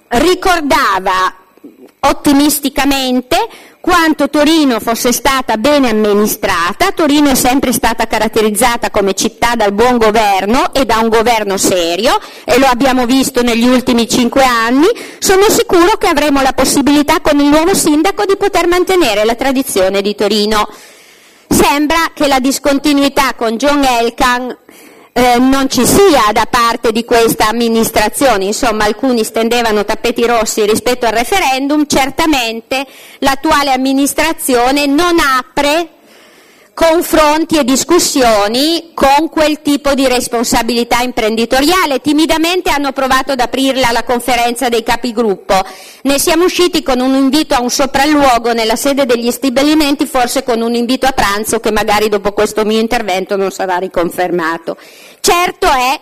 ricordava ottimisticamente quanto Torino fosse stata bene amministrata. Torino è sempre stata caratterizzata come città dal buon governo e da un governo serio, e lo abbiamo visto negli ultimi 5 anni. Sono sicuro che avremo la possibilità con il nuovo sindaco di poter mantenere la tradizione di Torino. Sembra che la discontinuità con John Elkann non ci sia da parte di questa amministrazione. Insomma, alcuni stendevano tappeti rossi rispetto al referendum. Certamente l'attuale amministrazione non apre confronti e discussioni con quel tipo di responsabilità imprenditoriale. Timidamente hanno provato ad aprirla alla conferenza dei capigruppo. Ne siamo usciti con un invito a un sopralluogo nella sede degli stabilimenti, forse con un invito a pranzo che magari dopo questo mio intervento non sarà riconfermato. Certo è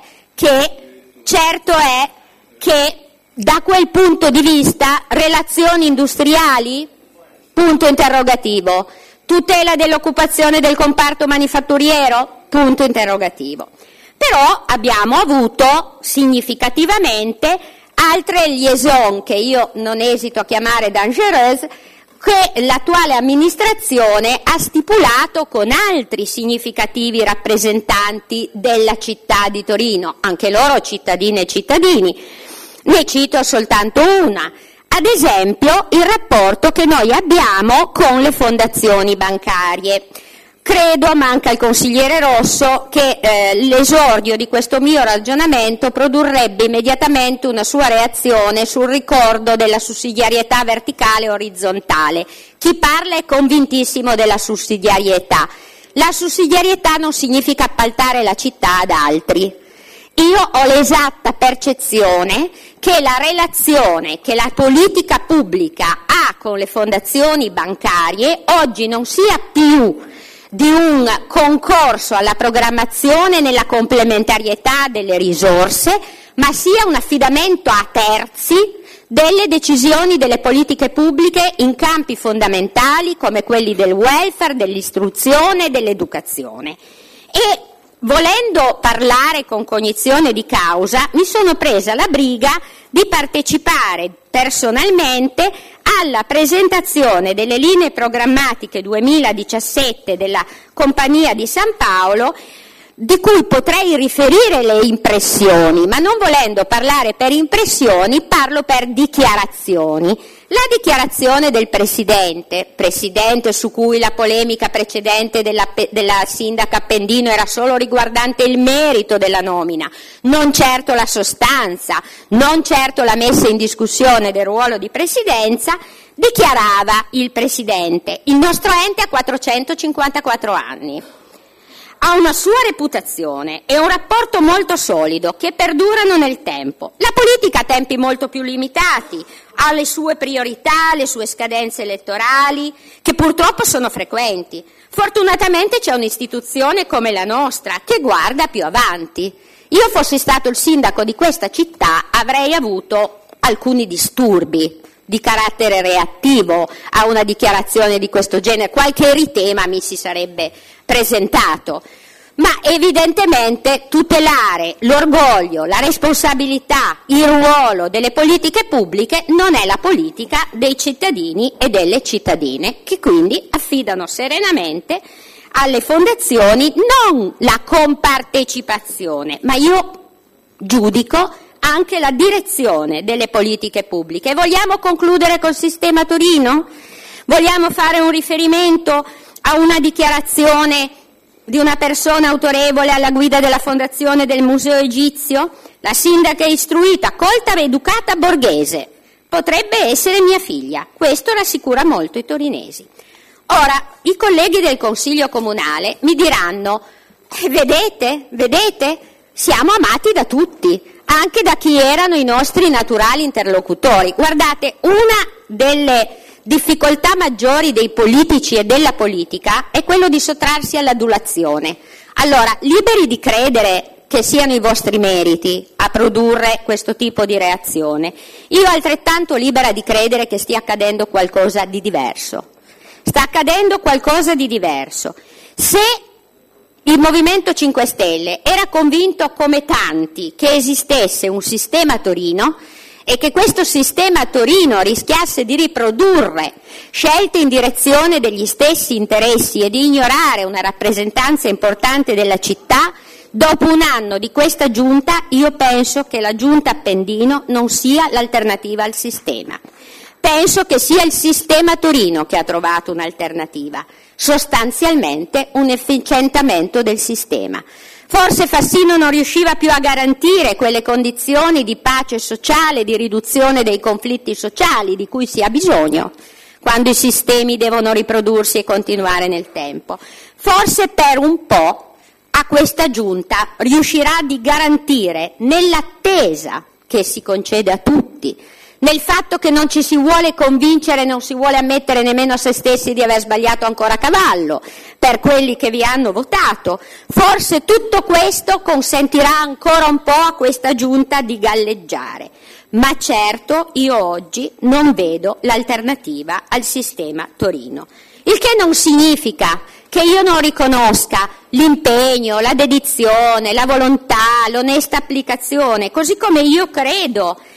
che da quel punto di vista relazioni industriali, punto interrogativo. Tutela dell'occupazione del comparto manifatturiero? Punto interrogativo. Però abbiamo avuto significativamente altre liaison che io non esito a chiamare dangereuse, che l'attuale amministrazione ha stipulato con altri significativi rappresentanti della città di Torino, anche loro cittadine e cittadini. Ne cito soltanto una, ad esempio il rapporto che noi abbiamo con le fondazioni bancarie. Credo, manca il consigliere Rosso, che l'esordio di questo mio ragionamento produrrebbe immediatamente una sua reazione sul ricordo della sussidiarietà verticale e orizzontale. Chi parla è convintissimo della sussidiarietà. La sussidiarietà non significa appaltare la città ad altri. Io ho l'esatta percezione che la relazione che la politica pubblica ha con le fondazioni bancarie oggi non sia più di un concorso alla programmazione nella complementarietà delle risorse, ma sia un affidamento a terzi delle decisioni delle politiche pubbliche in campi fondamentali come quelli del welfare, dell'istruzione e dell'educazione. E volendo parlare con cognizione di causa, mi sono presa la briga di partecipare personalmente alla presentazione delle linee programmatiche 2017 della Compagnia di San Paolo, di cui potrei riferire le impressioni, ma non volendo parlare per impressioni, parlo per dichiarazioni. La dichiarazione del Presidente su cui la polemica precedente della sindaca Appendino era solo riguardante il merito della nomina, non certo la sostanza, non certo la messa in discussione del ruolo di presidenza, dichiarava il Presidente: il nostro ente ha 454 anni. Ha una sua reputazione e un rapporto molto solido che perdurano nel tempo. La politica ha tempi molto più limitati, ha le sue priorità, le sue scadenze elettorali, che purtroppo sono frequenti. Fortunatamente c'è un'istituzione come la nostra che guarda più avanti. Io fossi stato il sindaco di questa città, avrei avuto alcuni disturbi di carattere reattivo a una dichiarazione di questo genere, qualche eritema mi si sarebbe presentato, ma evidentemente tutelare l'orgoglio, la responsabilità, il ruolo delle politiche pubbliche non è la politica dei cittadini e delle cittadine, che quindi affidano serenamente alle fondazioni non la compartecipazione, ma io giudico anche la direzione delle politiche pubbliche. E vogliamo concludere col sistema Torino? Vogliamo fare un riferimento a una dichiarazione di una persona autorevole alla guida della fondazione del Museo Egizio? La sindaca è istruita, colta, educata, borghese. Potrebbe essere mia figlia. Questo rassicura molto i torinesi. Ora, i colleghi del Consiglio Comunale mi diranno: vedete, siamo amati da tutti, anche da chi erano i nostri naturali interlocutori. Guardate, una delle difficoltà maggiori dei politici e della politica è quello di sottrarsi all'adulazione. Allora, liberi di credere che siano i vostri meriti a produrre questo tipo di reazione. Io altrettanto libera di credere che stia accadendo qualcosa di diverso. Sta accadendo qualcosa di diverso. Se il Movimento 5 Stelle era convinto come tanti che esistesse un sistema Torino e che questo sistema Torino rischiasse di riprodurre scelte in direzione degli stessi interessi e di ignorare una rappresentanza importante della città, dopo un anno di questa giunta io penso che la giunta Appendino non sia l'alternativa al sistema. Penso che sia il sistema Torino che ha trovato un'alternativa, sostanzialmente un efficientamento del sistema. Forse Fassino non riusciva più a garantire quelle condizioni di pace sociale, di riduzione dei conflitti sociali di cui si ha bisogno quando i sistemi devono riprodursi e continuare nel tempo. Forse per un po' a questa giunta riuscirà di garantire, nell'attesa che si concede a tutti, nel fatto che non ci si vuole convincere, non si vuole ammettere nemmeno a se stessi di aver sbagliato ancora cavallo per quelli che vi hanno votato, forse tutto questo consentirà ancora un po' a questa giunta di galleggiare. Ma certo io oggi non vedo l'alternativa al sistema Torino, il che non significa che io non riconosca l'impegno, la dedizione, la volontà, l'onesta applicazione, così come io credo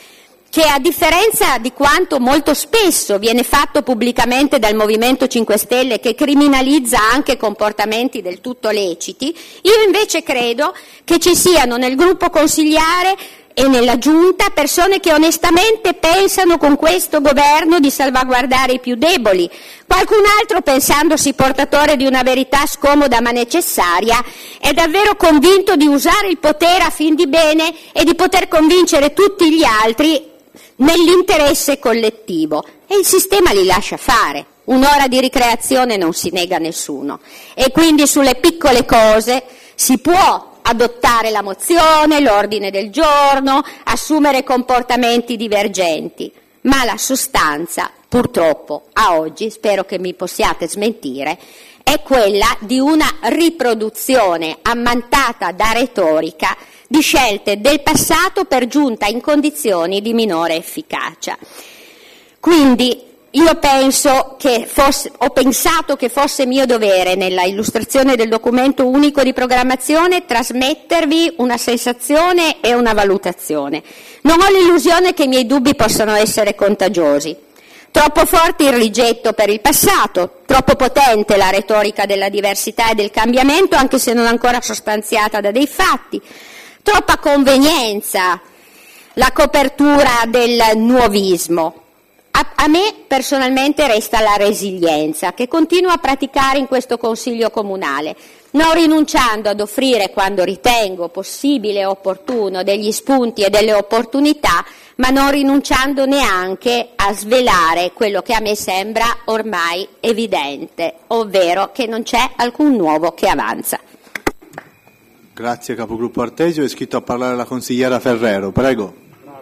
che a differenza di quanto molto spesso viene fatto pubblicamente dal Movimento 5 Stelle, che criminalizza anche comportamenti del tutto leciti, io invece credo che ci siano nel gruppo consigliare e nella Giunta persone che onestamente pensano con questo governo di salvaguardare i più deboli, qualcun altro, pensandosi portatore di una verità scomoda ma necessaria, è davvero convinto di usare il potere a fin di bene e di poter convincere tutti gli altri nell'interesse collettivo, e il sistema li lascia fare. Un'ora di ricreazione non si nega a nessuno, e quindi sulle piccole cose si può adottare la mozione, l'ordine del giorno, assumere comportamenti divergenti, ma la sostanza, purtroppo, a oggi, spero che mi possiate smentire, è quella di una riproduzione ammantata da retorica di scelte del passato, per giunta in condizioni di minore efficacia. Quindi io ho pensato che fosse mio dovere, nella illustrazione del documento unico di programmazione, trasmettervi una sensazione e una valutazione. Non ho l'illusione che i miei dubbi possano essere contagiosi. Troppo forte il rigetto per il passato, troppo potente la retorica della diversità e del cambiamento, anche se non ancora sostanziata da dei fatti, troppa convenienza la copertura del nuovismo. A me personalmente resta la resilienza, che continuo a praticare in questo Consiglio Comunale, non rinunciando ad offrire, quando ritengo possibile e opportuno, degli spunti e delle opportunità, ma non rinunciando neanche a svelare quello che a me sembra ormai evidente, ovvero che non c'è alcun nuovo che avanza. Grazie Capogruppo Artesio. È iscritto a parlare la consigliera Ferrero. Prego.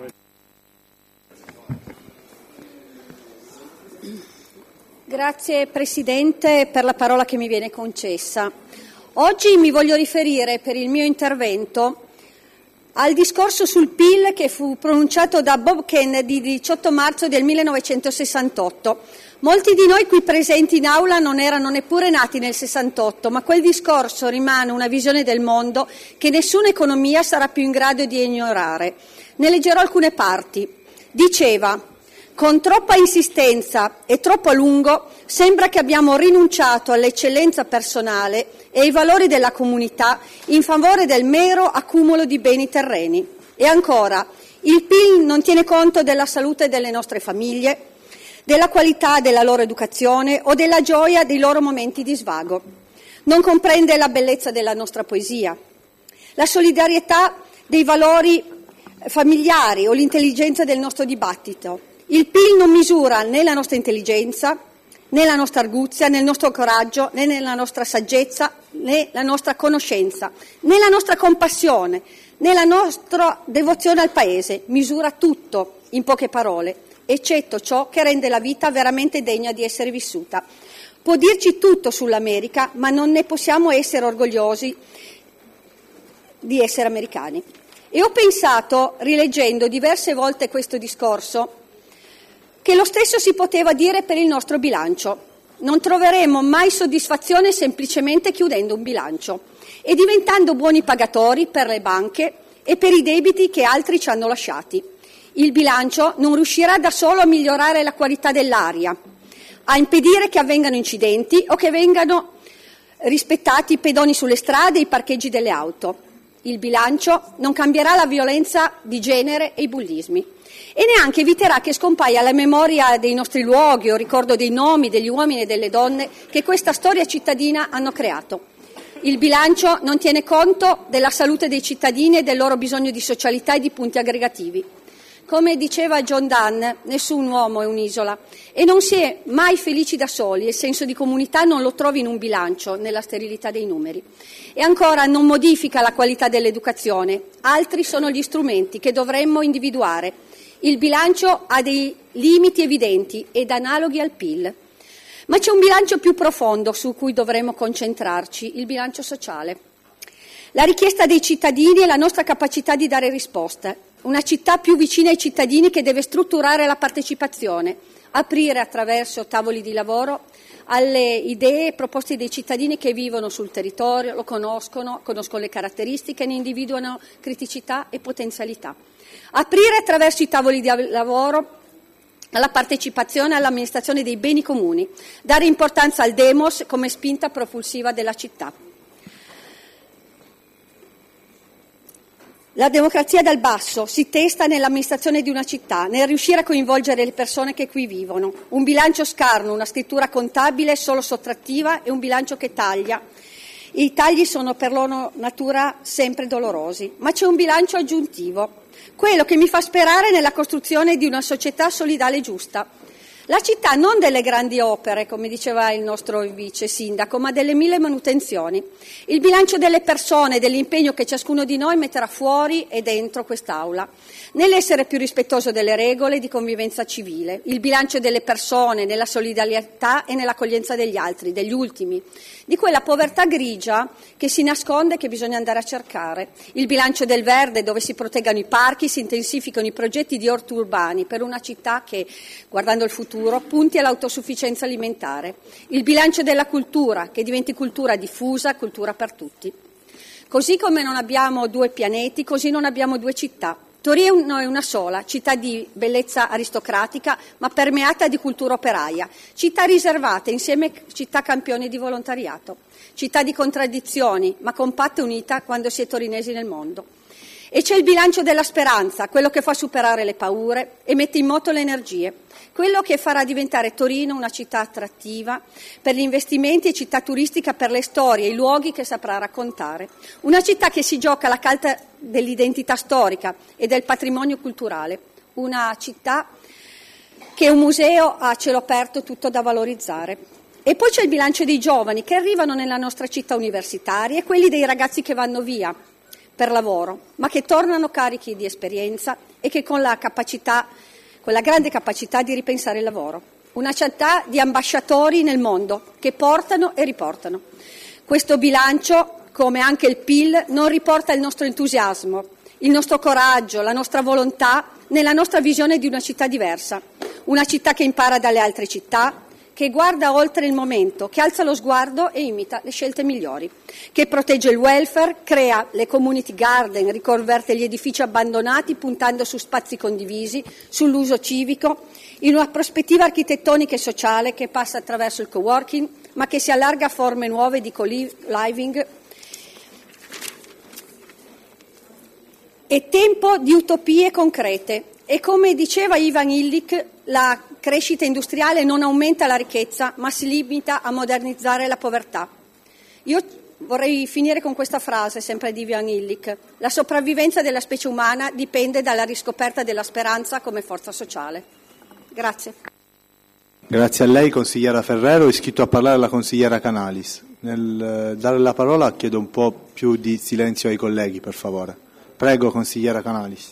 Grazie Presidente per la parola che mi viene concessa. Oggi mi voglio riferire per il mio intervento al discorso sul PIL che fu pronunciato da Bob Kennedy il 18 marzo del 1968. Molti di noi qui presenti in aula non erano neppure nati nel 68, ma quel discorso rimane una visione del mondo che nessuna economia sarà più in grado di ignorare. Ne leggerò alcune parti. Diceva: con troppa insistenza e troppo a lungo sembra che abbiamo rinunciato all'eccellenza personale e ai valori della comunità in favore del mero accumulo di beni terreni. E ancora, il PIL non tiene conto della salute delle nostre famiglie, della qualità della loro educazione o della gioia dei loro momenti di svago. Non comprende la bellezza della nostra poesia, la solidarietà dei valori familiari o l'intelligenza del nostro dibattito. Il PIL non misura né la nostra intelligenza, né la nostra arguzia, né il nostro coraggio, né la nostra saggezza, né la nostra conoscenza, né la nostra compassione, né la nostra devozione al Paese. Misura tutto, in poche parole, eccetto ciò che rende la vita veramente degna di essere vissuta. Può dirci tutto sull'America, ma non ne possiamo essere orgogliosi di essere americani. E ho pensato, rileggendo diverse volte questo discorso, che lo stesso si poteva dire per il nostro bilancio. Non troveremo mai soddisfazione semplicemente chiudendo un bilancio e diventando buoni pagatori per le banche e per i debiti che altri ci hanno lasciati. Il bilancio non riuscirà da solo a migliorare la qualità dell'aria, a impedire che avvengano incidenti o che vengano rispettati i pedoni sulle strade e i parcheggi delle auto. Il bilancio non cambierà la violenza di genere e i bullismi. E neanche eviterà che scompaia la memoria dei nostri luoghi o ricordo dei nomi degli uomini e delle donne che questa storia cittadina hanno creato. Il bilancio non tiene conto della salute dei cittadini e del loro bisogno di socialità e di punti aggregativi. Come diceva John Donne, nessun uomo è un'isola e non si è mai felici da soli, il senso di comunità non lo trovi in un bilancio, nella sterilità dei numeri. E ancora non modifica la qualità dell'educazione, altri sono gli strumenti che dovremmo individuare. Il bilancio ha dei limiti evidenti ed analoghi al PIL, ma c'è un bilancio più profondo su cui dovremmo concentrarci, il bilancio sociale. La richiesta dei cittadini e la nostra capacità di dare risposte. una città più vicina ai cittadini che deve strutturare la partecipazione, aprire attraverso tavoli di lavoro alle idee e proposte dei cittadini che vivono sul territorio, lo conoscono le caratteristiche, ne individuano criticità e potenzialità. Aprire attraverso i tavoli di lavoro alla partecipazione all'amministrazione dei beni comuni, dare importanza al demos come spinta propulsiva della città. La democrazia dal basso si testa nell'amministrazione di una città, nel riuscire a coinvolgere le persone che qui vivono. Un bilancio scarno, una scrittura contabile solo sottrattiva e un bilancio che taglia. I tagli sono per loro natura sempre dolorosi, ma c'è un bilancio aggiuntivo, quello che mi fa sperare nella costruzione di una società solidale e giusta. La città non delle grandi opere, come diceva il nostro vice sindaco, ma delle 1000 manutenzioni. Il bilancio delle persone, dell'impegno che ciascuno di noi metterà fuori e dentro quest'Aula, nell'essere più rispettoso delle regole di convivenza civile. Il bilancio delle persone, nella solidarietà e nell'accoglienza degli altri, degli ultimi, di quella povertà grigia che si nasconde e che bisogna andare a cercare. Il bilancio del verde, dove si proteggano i parchi, si intensificano i progetti di orti urbani per una città che, guardando il futuro, punti all'autosufficienza alimentare. Il bilancio della cultura, che diventi cultura diffusa, cultura per tutti. Così come non abbiamo 2 pianeti, così non abbiamo 2 città. Torino è una sola, città di bellezza aristocratica, ma permeata di cultura operaia, città riservata, insieme città campione di volontariato, città di contraddizioni, ma compatta e unita quando si è torinesi nel mondo. E c'è il bilancio della speranza, quello che fa superare le paure e mette in moto le energie, quello che farà diventare Torino una città attrattiva per gli investimenti e città turistica per le storie e i luoghi che saprà raccontare. Una città che si gioca alla carta dell'identità storica e del patrimonio culturale. Una città che è un museo a cielo aperto tutto da valorizzare. E poi c'è il bilancio dei giovani che arrivano nella nostra città universitaria e quelli dei ragazzi che vanno via per lavoro, ma che tornano carichi di esperienza e che con la grande capacità di ripensare il lavoro. Una città di ambasciatori nel mondo che portano e riportano. Questo bilancio, come anche il PIL, non riporta il nostro entusiasmo, il nostro coraggio, la nostra volontà nella nostra visione di una città diversa. Una città che impara dalle altre città, che guarda oltre il momento, che alza lo sguardo e imita le scelte migliori, che protegge il welfare, crea le community garden, riconverte gli edifici abbandonati puntando su spazi condivisi, sull'uso civico, in una prospettiva architettonica e sociale che passa attraverso il coworking, ma che si allarga a forme nuove di co-living. È tempo di utopie concrete e, come diceva Ivan Illich, la crescita industriale non aumenta la ricchezza, ma si limita a modernizzare la povertà. Io vorrei finire con questa frase, sempre di Ivan Illich: la sopravvivenza della specie umana dipende dalla riscoperta della speranza come forza sociale. Grazie. Grazie a lei, consigliera Ferrero. È iscritto a parlare la consigliera Canalis. Nel dare la parola chiedo un po' più di silenzio ai colleghi, per favore. Prego, consigliera Canalis.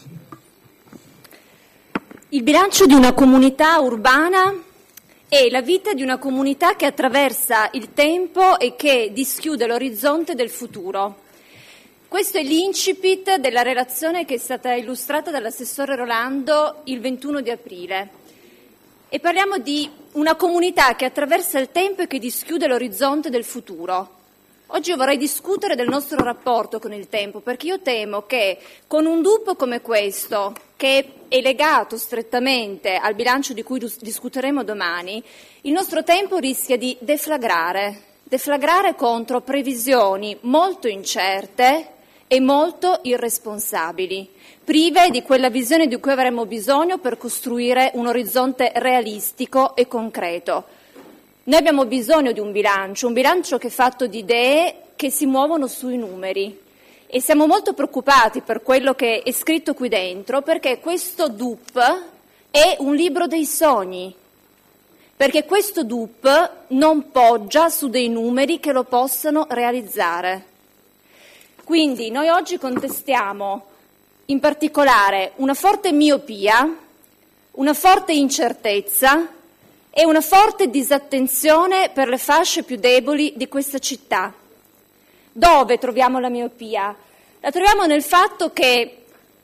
Il bilancio di una comunità urbana è la vita di una comunità che attraversa il tempo e che dischiude l'orizzonte del futuro. Questo è l'incipit della relazione che è stata illustrata dall'assessore Rolando il 21 di aprile. E parliamo di una comunità che attraversa il tempo e che dischiude l'orizzonte del futuro. Oggi io vorrei discutere del nostro rapporto con il tempo, perché io temo che con un DUP come questo, che è legato strettamente al bilancio di cui discuteremo domani, il nostro tempo rischia di deflagrare contro previsioni molto incerte e molto irresponsabili, prive di quella visione di cui avremmo bisogno per costruire un orizzonte realistico e concreto. Noi abbiamo bisogno di un bilancio che è fatto di idee che si muovono sui numeri e siamo molto preoccupati per quello che è scritto qui dentro, perché questo DUP è un libro dei sogni, perché questo DUP non poggia su dei numeri che lo possano realizzare. Quindi noi oggi contestiamo in particolare una forte miopia, una forte incertezza e una forte disattenzione per le fasce più deboli di questa città. Dove troviamo la miopia? La troviamo nel fatto che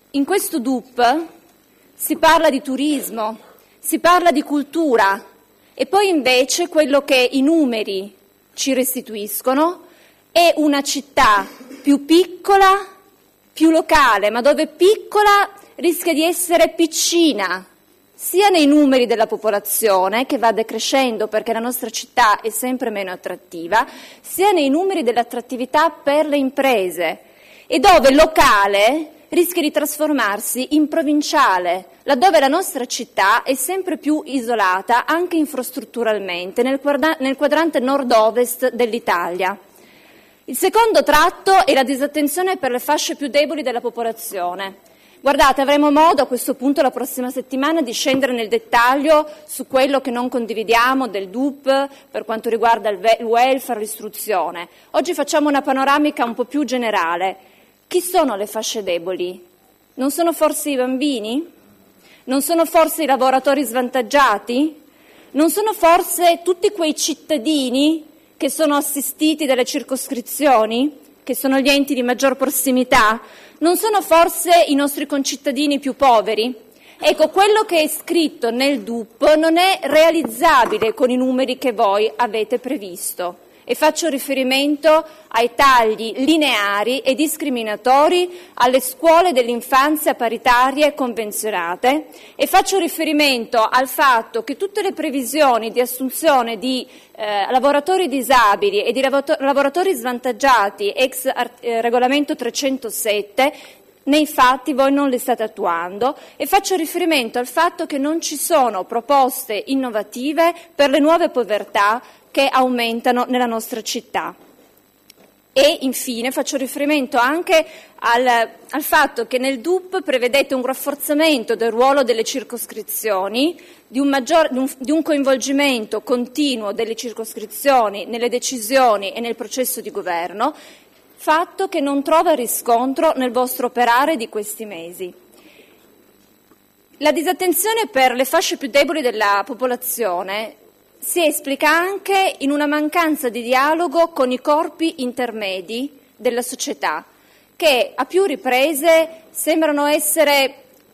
in questo DUP si parla di turismo, si parla di cultura e poi invece quello che i numeri ci restituiscono è una città più piccola, più locale, ma dove piccola rischia di essere piccina, sia nei numeri della popolazione, che va decrescendo perché la nostra città è sempre meno attrattiva, sia nei numeri dell'attrattività per le imprese, e dove locale rischia di trasformarsi in provinciale, laddove la nostra città è sempre più isolata anche infrastrutturalmente nel quadrante nord-ovest dell'Italia. Il secondo tratto è la disattenzione per le fasce più deboli della popolazione. Guardate, avremo modo a questo punto la prossima settimana di scendere nel dettaglio su quello che non condividiamo del DUP per quanto riguarda il welfare, l'istruzione. Oggi facciamo una panoramica un po' più generale. Chi sono le fasce deboli? Non sono forse i bambini? Non sono forse i lavoratori svantaggiati? Non sono forse tutti quei cittadini che sono assistiti dalle circoscrizioni, che sono gli enti di maggior prossimità? Non sono forse i nostri concittadini più poveri? Ecco, quello che è scritto nel DUP non è realizzabile con i numeri che voi avete previsto. E faccio riferimento ai tagli lineari e discriminatori alle scuole dell'infanzia paritarie convenzionate e faccio riferimento al fatto che tutte le previsioni di assunzione di lavoratori disabili e di lavoratori svantaggiati ex regolamento 307 nei fatti voi non le state attuando, e faccio riferimento al fatto che non ci sono proposte innovative per le nuove povertà che aumentano nella nostra città. E infine faccio riferimento anche al fatto che nel DUP prevedete un rafforzamento del ruolo delle circoscrizioni, di un coinvolgimento continuo delle circoscrizioni nelle decisioni e nel processo di governo, fatto che non trova riscontro nel vostro operare di questi mesi. La disattenzione per le fasce più deboli della popolazione si esplica anche in una mancanza di dialogo con i corpi intermedi della società, che a più riprese sembrano essere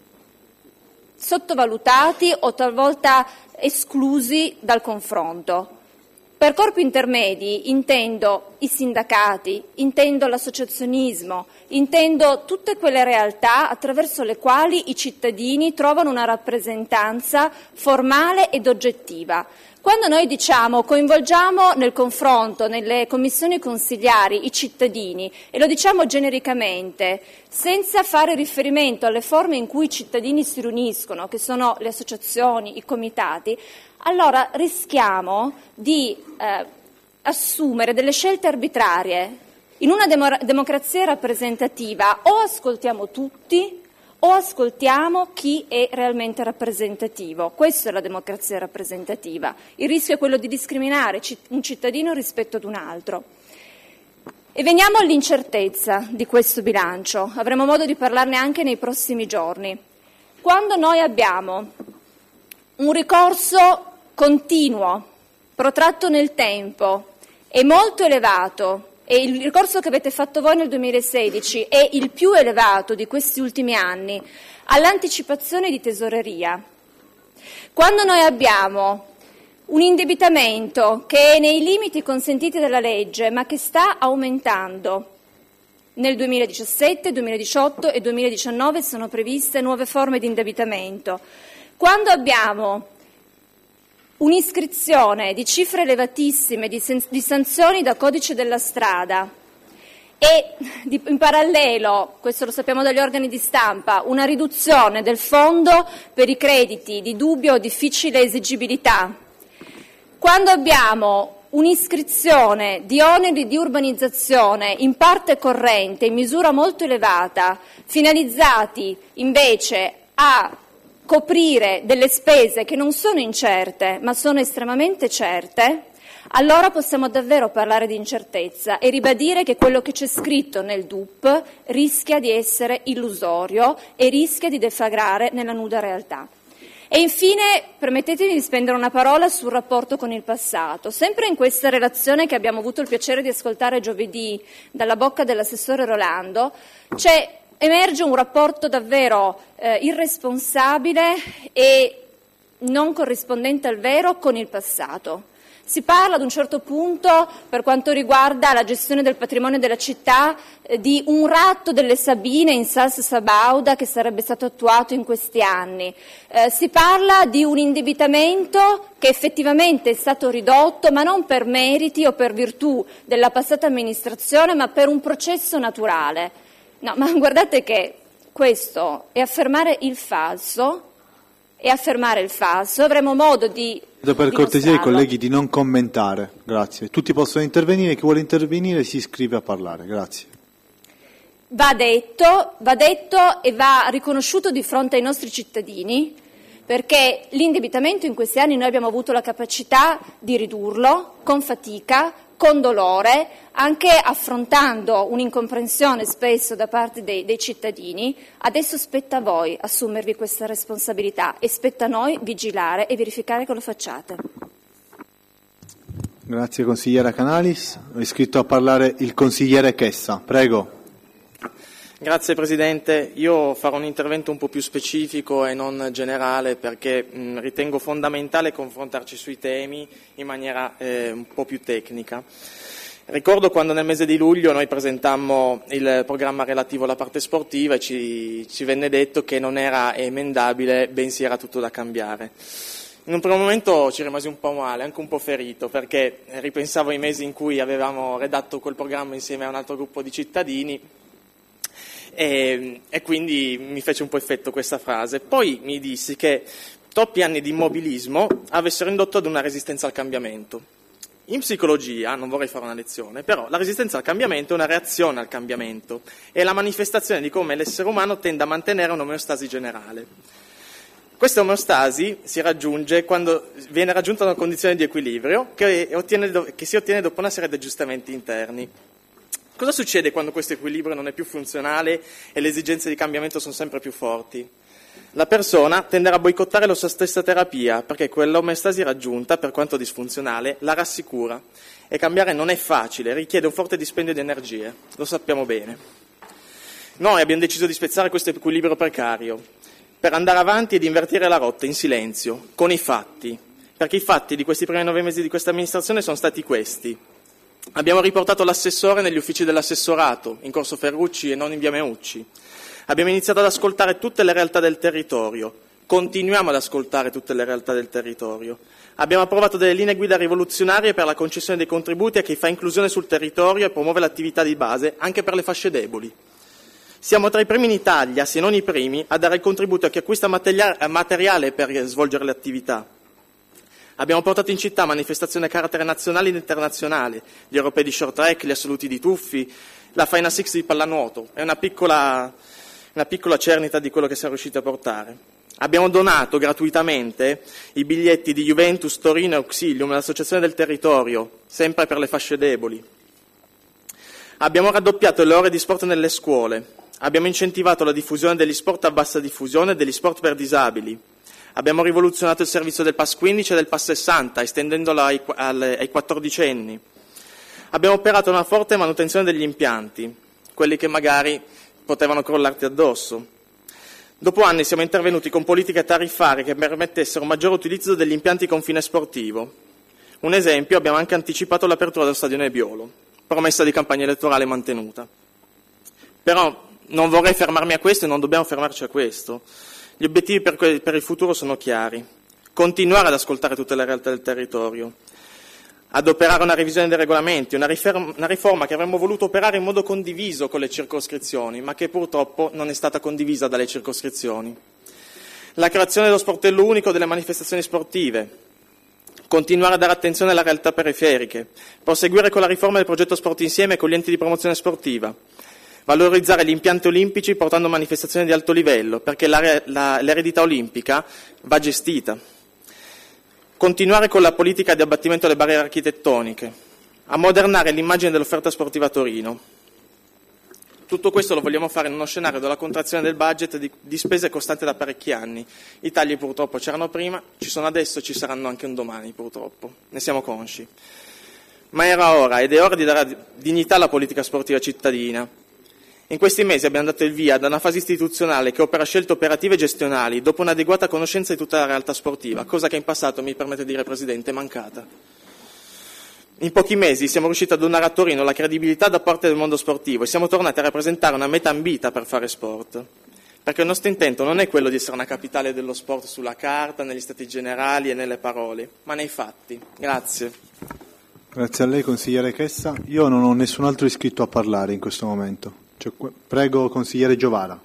sottovalutati o talvolta esclusi dal confronto. Per corpi intermedi intendo i sindacati, intendo l'associazionismo, intendo tutte quelle realtà attraverso le quali i cittadini trovano una rappresentanza formale ed oggettiva. Quando noi diciamo coinvolgiamo nel confronto, nelle commissioni consigliari i cittadini, e lo diciamo genericamente, senza fare riferimento alle forme in cui i cittadini si riuniscono, che sono le associazioni, i comitati, allora rischiamo di assumere delle scelte arbitrarie. In una democrazia rappresentativa o ascoltiamo tutti o ascoltiamo chi è realmente rappresentativo. Questa è la democrazia rappresentativa. Il rischio è quello di discriminare un cittadino rispetto ad un altro. E veniamo all'incertezza di questo bilancio. Avremo modo di parlarne anche nei prossimi giorni. Quando noi abbiamo un ricorso continuo, protratto nel tempo e molto elevato, e il ricorso che avete fatto voi nel 2016 è il più elevato di questi ultimi anni, all'anticipazione di tesoreria. Quando noi abbiamo un indebitamento che è nei limiti consentiti dalla legge, ma che sta aumentando, nel 2017, 2018 e 2019 sono previste nuove forme di indebitamento. Quando abbiamo un'iscrizione di cifre elevatissime di sanzioni da codice della strada e in parallelo, questo lo sappiamo dagli organi di stampa, una riduzione del fondo per i crediti di dubbia o difficile esigibilità, quando abbiamo un'iscrizione di oneri di urbanizzazione in parte corrente in misura molto elevata, finalizzati invece a coprire delle spese che non sono incerte ma sono estremamente certe, allora possiamo davvero parlare di incertezza e ribadire che quello che c'è scritto nel DUP rischia di essere illusorio e rischia di deflagrare nella nuda realtà. E infine permettetemi di spendere una parola sul rapporto con il passato. Sempre in questa relazione che abbiamo avuto il piacere di ascoltare giovedì dalla bocca dell'assessore Rolando c'è emerge un rapporto davvero irresponsabile e non corrispondente al vero con il passato. Si parla ad un certo punto, per quanto riguarda la gestione del patrimonio della città, di un ratto delle Sabine in Sals Sabauda che sarebbe stato attuato in questi anni. Si parla di un indebitamento che effettivamente è stato ridotto, ma non per meriti o per virtù della passata amministrazione, ma per un processo naturale. No, ma guardate che questo è affermare il falso, avremo modo di per cortesia ai colleghi di non commentare, grazie. Tutti possono intervenire, chi vuole intervenire si iscrive a parlare, grazie. Va detto e va riconosciuto di fronte ai nostri cittadini, perché l'indebitamento in questi anni noi abbiamo avuto la capacità di ridurlo con fatica, con dolore, anche affrontando un'incomprensione spesso da parte dei cittadini. Adesso spetta a voi assumervi questa responsabilità e spetta a noi vigilare e verificare che lo facciate. Grazie consigliera Canalis. È iscritto a parlare il consigliere Chessa. Prego. Grazie Presidente, io farò un intervento un po' più specifico e non generale perché ritengo fondamentale confrontarci sui temi in maniera un po' più tecnica. Ricordo quando nel mese di luglio noi presentammo il programma relativo alla parte sportiva e ci venne detto che non era emendabile, bensì era tutto da cambiare. In un primo momento ci rimasi un po' male, anche un po' ferito, perché ripensavo ai mesi in cui avevamo redatto quel programma insieme a un altro gruppo di cittadini e quindi mi fece un po' effetto questa frase. Poi mi dissi che troppi anni di immobilismo avessero indotto ad una resistenza al cambiamento. In psicologia, non vorrei fare una lezione, però la resistenza al cambiamento è una reazione al cambiamento, è la manifestazione di come l'essere umano tende a mantenere un'omeostasi generale. Questa omeostasi si raggiunge quando viene raggiunta una condizione di equilibrio che si ottiene dopo una serie di aggiustamenti interni. Cosa succede quando questo equilibrio non è più funzionale e le esigenze di cambiamento sono sempre più forti? La persona tenderà a boicottare la sua stessa terapia perché quell'omeostasi raggiunta, per quanto disfunzionale, la rassicura. E cambiare non è facile, richiede un forte dispendio di energie, lo sappiamo bene. Noi abbiamo deciso di spezzare questo equilibrio precario per andare avanti ed invertire la rotta in silenzio, con i fatti, perché i fatti di questi primi 9 mesi di questa amministrazione sono stati questi. Abbiamo riportato l'assessore negli uffici dell'assessorato, in Corso Ferrucci e non in via Meucci. Abbiamo iniziato ad ascoltare tutte le realtà del territorio, continuiamo ad ascoltare tutte le realtà del territorio. Abbiamo approvato delle linee guida rivoluzionarie per la concessione dei contributi a chi fa inclusione sul territorio e promuove l'attività di base anche per le fasce deboli. Siamo tra i primi in Italia, se non i primi, a dare il contributo a chi acquista materiale per svolgere le attività. Abbiamo portato in città manifestazioni a carattere nazionale ed internazionale, gli europei di short track, gli assoluti di tuffi, la Final Six di pallanuoto. È una piccola cernita di quello che siamo riusciti a portare. Abbiamo donato gratuitamente i biglietti di Juventus, Torino e Auxilium, l'associazione del territorio, sempre per le fasce deboli. Abbiamo raddoppiato le ore di sport nelle scuole. Abbiamo incentivato la diffusione degli sport a bassa diffusione e degli sport per disabili. Abbiamo rivoluzionato il servizio del Pass 15 e del Pass 60, estendendolo ai 14enni. Abbiamo operato una forte manutenzione degli impianti, quelli che magari potevano crollarti addosso. Dopo anni siamo intervenuti con politiche tariffarie che permettessero un maggiore utilizzo degli impianti con fine sportivo. Un esempio, abbiamo anche anticipato l'apertura dello Stadio Nebbiolo, promessa di campagna elettorale mantenuta. Però non vorrei fermarmi a questo e non dobbiamo fermarci a questo. Gli obiettivi per il futuro sono chiari. Continuare ad ascoltare tutte le realtà del territorio, ad operare una revisione dei regolamenti, una riforma che avremmo voluto operare in modo condiviso con le circoscrizioni, ma che purtroppo non è stata condivisa dalle circoscrizioni. La creazione dello sportello unico delle manifestazioni sportive, continuare a dare attenzione alle realtà periferiche, proseguire con la riforma del progetto Sport Insieme con gli enti di promozione sportiva, valorizzare gli impianti olimpici portando manifestazioni di alto livello, perché l'eredità olimpica va gestita. Continuare con la politica di abbattimento delle barriere architettoniche, ammodernare l'immagine dell'offerta sportiva a Torino. Tutto questo lo vogliamo fare in uno scenario della contrazione del budget di spese costante da parecchi anni. I tagli purtroppo c'erano prima, ci sono adesso, ci saranno anche un domani purtroppo, ne siamo consci. Ma era ora ed è ora di dare dignità alla politica sportiva cittadina. In questi mesi abbiamo dato il via da una fase istituzionale che opera scelte operative e gestionali dopo un'adeguata conoscenza di tutta la realtà sportiva, cosa che in passato, mi permette di dire Presidente, è mancata. In pochi mesi siamo riusciti a donare a Torino la credibilità da parte del mondo sportivo e siamo tornati a rappresentare una meta ambita per fare sport. Perché il nostro intento non è quello di essere una capitale dello sport sulla carta, negli stati generali e nelle parole, ma nei fatti. Grazie. Grazie a lei, consigliere Chessa. Io non ho nessun altro iscritto a parlare in questo momento. Prego, consigliere Giovara.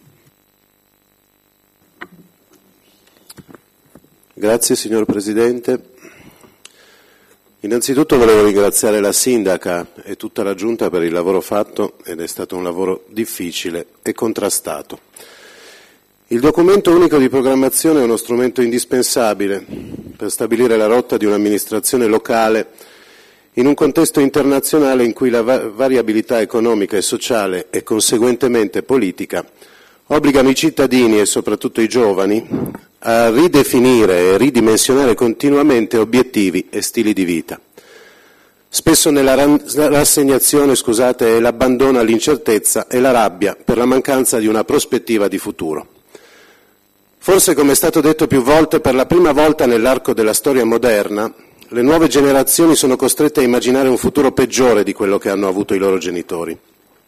Grazie signor Presidente. Innanzitutto volevo ringraziare la Sindaca e tutta la Giunta per il lavoro fatto, ed è stato un lavoro difficile e contrastato. Il documento unico di programmazione è uno strumento indispensabile per stabilire la rotta di un'amministrazione locale in un contesto internazionale in cui la variabilità economica e sociale e conseguentemente politica obbligano i cittadini e soprattutto i giovani a ridefinire e ridimensionare continuamente obiettivi e stili di vita. Spesso nella rassegnazione, è l'abbandono all'incertezza e la rabbia per la mancanza di una prospettiva di futuro. Forse, come è stato detto più volte, per la prima volta nell'arco della storia moderna, le nuove generazioni sono costrette a immaginare un futuro peggiore di quello che hanno avuto i loro genitori.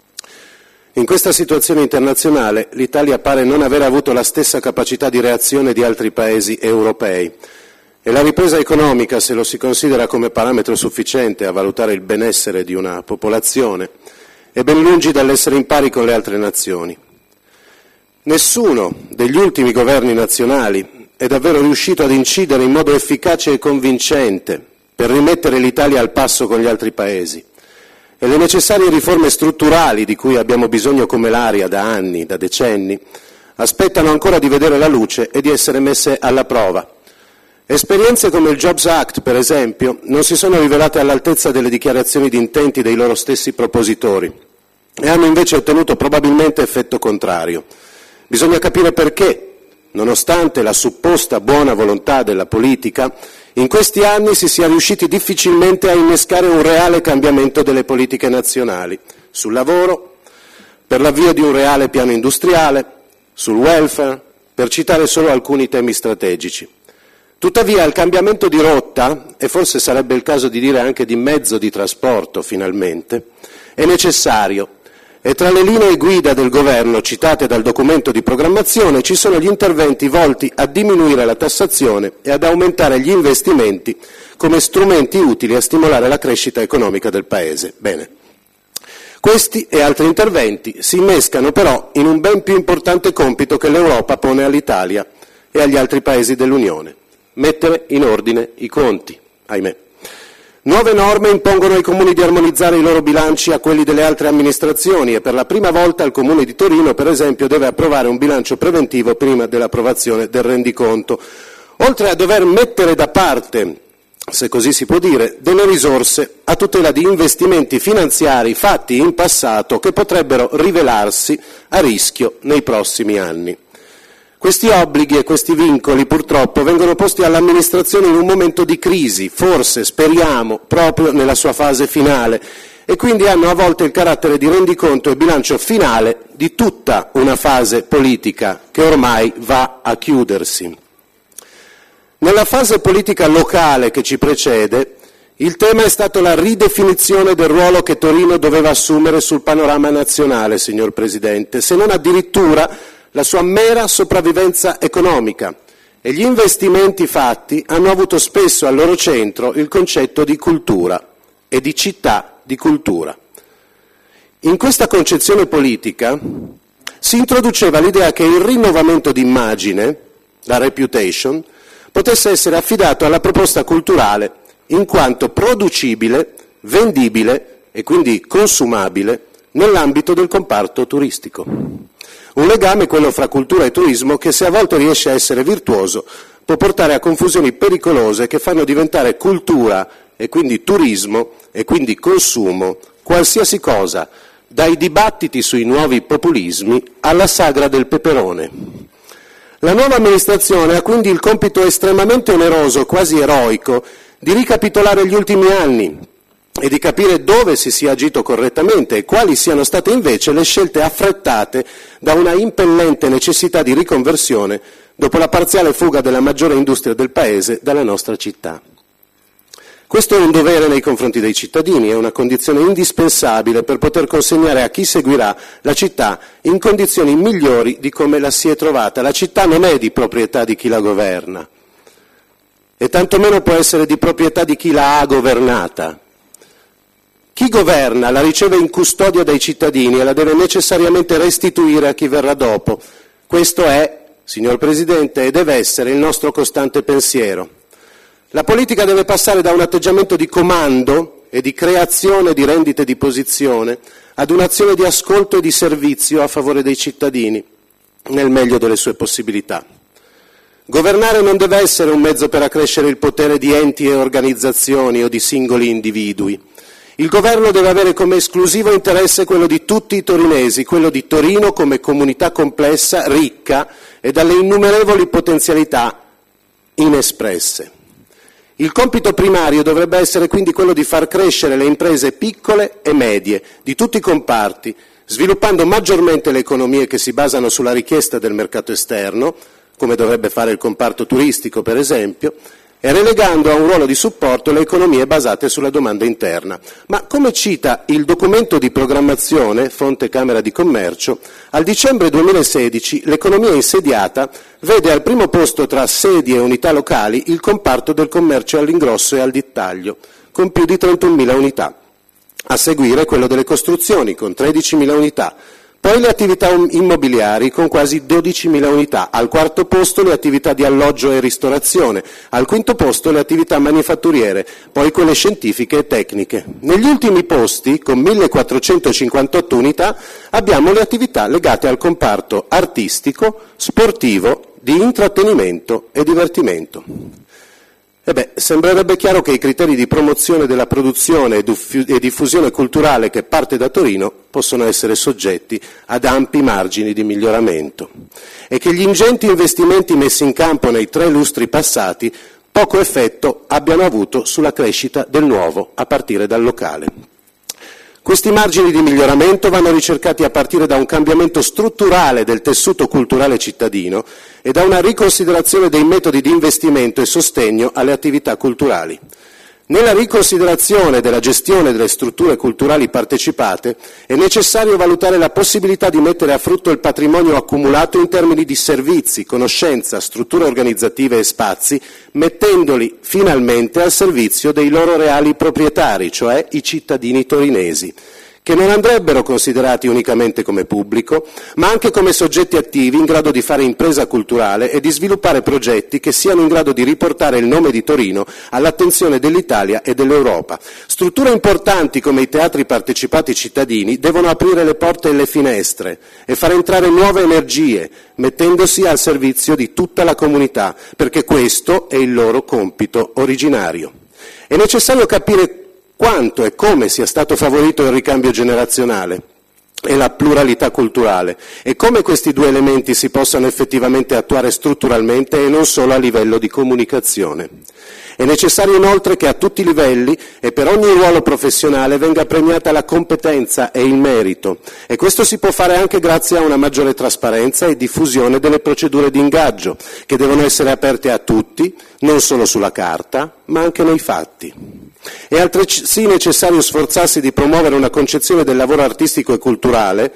In questa situazione internazionale l'Italia pare non aver avuto la stessa capacità di reazione di altri paesi europei e la ripresa economica, se lo si considera come parametro sufficiente a valutare il benessere di una popolazione, è ben lungi dall'essere in pari con le altre nazioni. Nessuno degli ultimi governi nazionali è davvero riuscito ad incidere in modo efficace e convincente per rimettere l'Italia al passo con gli altri paesi. E le necessarie riforme strutturali di cui abbiamo bisogno come l'aria da anni, da decenni, aspettano ancora di vedere la luce e di essere messe alla prova. Esperienze come il Jobs Act, per esempio, non si sono rivelate all'altezza delle dichiarazioni di intenti dei loro stessi propositori e hanno invece ottenuto probabilmente effetto contrario. Bisogna capire perché, nonostante la supposta buona volontà della politica, in questi anni si sia riusciti difficilmente a innescare un reale cambiamento delle politiche nazionali, sul lavoro, per l'avvio di un reale piano industriale, sul welfare, per citare solo alcuni temi strategici. Tuttavia il cambiamento di rotta, e forse sarebbe il caso di dire anche di mezzo di trasporto finalmente, è necessario. E tra le linee guida del Governo citate dal documento di programmazione ci sono gli interventi volti a diminuire la tassazione e ad aumentare gli investimenti come strumenti utili a stimolare la crescita economica del Paese. Bene. Questi e altri interventi si innescano però in un ben più importante compito che l'Europa pone all'Italia e agli altri Paesi dell'Unione: mettere in ordine i conti, ahimè. Nuove norme impongono ai comuni di armonizzare i loro bilanci a quelli delle altre amministrazioni e per la prima volta il Comune di Torino, per esempio, deve approvare un bilancio preventivo prima dell'approvazione del rendiconto, oltre a dover mettere da parte, se così si può dire, delle risorse a tutela di investimenti finanziari fatti in passato che potrebbero rivelarsi a rischio nei prossimi anni. Questi obblighi e questi vincoli purtroppo vengono posti all'amministrazione in un momento di crisi, forse, speriamo, proprio nella sua fase finale, e quindi hanno a volte il carattere di rendiconto e bilancio finale di tutta una fase politica che ormai va a chiudersi. Nella fase politica locale che ci precede, il tema è stato la ridefinizione del ruolo che Torino doveva assumere sul panorama nazionale, signor Presidente, se non addirittura la sua mera sopravvivenza economica, e gli investimenti fatti hanno avuto spesso al loro centro il concetto di cultura e di città di cultura. In questa concezione politica si introduceva l'idea che il rinnovamento d'immagine, la reputation, potesse essere affidato alla proposta culturale in quanto producibile, vendibile e quindi consumabile nell'ambito del comparto turistico. Un legame, quello fra cultura e turismo, che se a volte riesce a essere virtuoso può portare a confusioni pericolose che fanno diventare cultura e quindi turismo e quindi consumo qualsiasi cosa, dai dibattiti sui nuovi populismi alla sagra del peperone. La nuova amministrazione ha quindi il compito estremamente oneroso, quasi eroico, di ricapitolare gli ultimi anni e di capire dove si sia agito correttamente e quali siano state invece le scelte affrettate da una impellente necessità di riconversione dopo la parziale fuga della maggiore industria del Paese dalla nostra città. Questo è un dovere nei confronti dei cittadini, è una condizione indispensabile per poter consegnare a chi seguirà la città in condizioni migliori di come la si è trovata. La città non è di proprietà di chi la governa e tantomeno può essere di proprietà di chi la ha governata. Chi governa la riceve in custodia dai cittadini e la deve necessariamente restituire a chi verrà dopo. Questo è, signor Presidente, e deve essere il nostro costante pensiero. La politica deve passare da un atteggiamento di comando e di creazione di rendite di posizione ad un'azione di ascolto e di servizio a favore dei cittadini, nel meglio delle sue possibilità. Governare non deve essere un mezzo per accrescere il potere di enti e organizzazioni o di singoli individui. Il governo deve avere come esclusivo interesse quello di tutti i torinesi, quello di Torino come comunità complessa, ricca e dalle innumerevoli potenzialità inespresse. Il compito primario dovrebbe essere quindi quello di far crescere le imprese piccole e medie di tutti i comparti, sviluppando maggiormente le economie che si basano sulla richiesta del mercato esterno, come dovrebbe fare il comparto turistico per esempio, e relegando a un ruolo di supporto le economie basate sulla domanda interna. Ma come cita il documento di programmazione, fonte Camera di Commercio, al dicembre 2016 l'economia insediata vede al primo posto tra sedi e unità locali il comparto del commercio all'ingrosso e al dettaglio, con più di 31.000 unità. A seguire quello delle costruzioni, con 13.000 unità. Poi le attività immobiliari con quasi 12.000 unità, al quarto posto le attività di alloggio e ristorazione, al quinto posto le attività manifatturiere, poi quelle scientifiche e tecniche. Negli ultimi posti, con 1.458 unità, abbiamo le attività legate al comparto artistico, sportivo, di intrattenimento e divertimento. Sembrerebbe chiaro che i criteri di promozione della produzione e diffusione culturale che parte da Torino possono essere soggetti ad ampi margini di miglioramento e che gli ingenti investimenti messi in campo nei 3 lustri passati poco effetto abbiano avuto sulla crescita del nuovo a partire dal locale. Questi margini di miglioramento vanno ricercati a partire da un cambiamento strutturale del tessuto culturale cittadino e da una riconsiderazione dei metodi di investimento e sostegno alle attività culturali. Nella riconsiderazione della gestione delle strutture culturali partecipate è necessario valutare la possibilità di mettere a frutto il patrimonio accumulato in termini di servizi, conoscenza, strutture organizzative e spazi, mettendoli finalmente al servizio dei loro reali proprietari, cioè i cittadini torinesi, che non andrebbero considerati unicamente come pubblico, ma anche come soggetti attivi in grado di fare impresa culturale e di sviluppare progetti che siano in grado di riportare il nome di Torino all'attenzione dell'Italia e dell'Europa. Strutture importanti come i teatri partecipati cittadini devono aprire le porte e le finestre e far entrare nuove energie, mettendosi al servizio di tutta la comunità, perché questo è il loro compito originario. È necessario capire quanto e come sia stato favorito il ricambio generazionale e la pluralità culturale e come questi 2 elementi si possano effettivamente attuare strutturalmente e non solo a livello di comunicazione. È necessario inoltre che a tutti i livelli e per ogni ruolo professionale venga premiata la competenza e il merito e questo si può fare anche grazie a una maggiore trasparenza e diffusione delle procedure di ingaggio che devono essere aperte a tutti, non solo sulla carta, ma anche nei fatti. È altresì necessario sforzarsi di promuovere una concezione del lavoro artistico e culturale,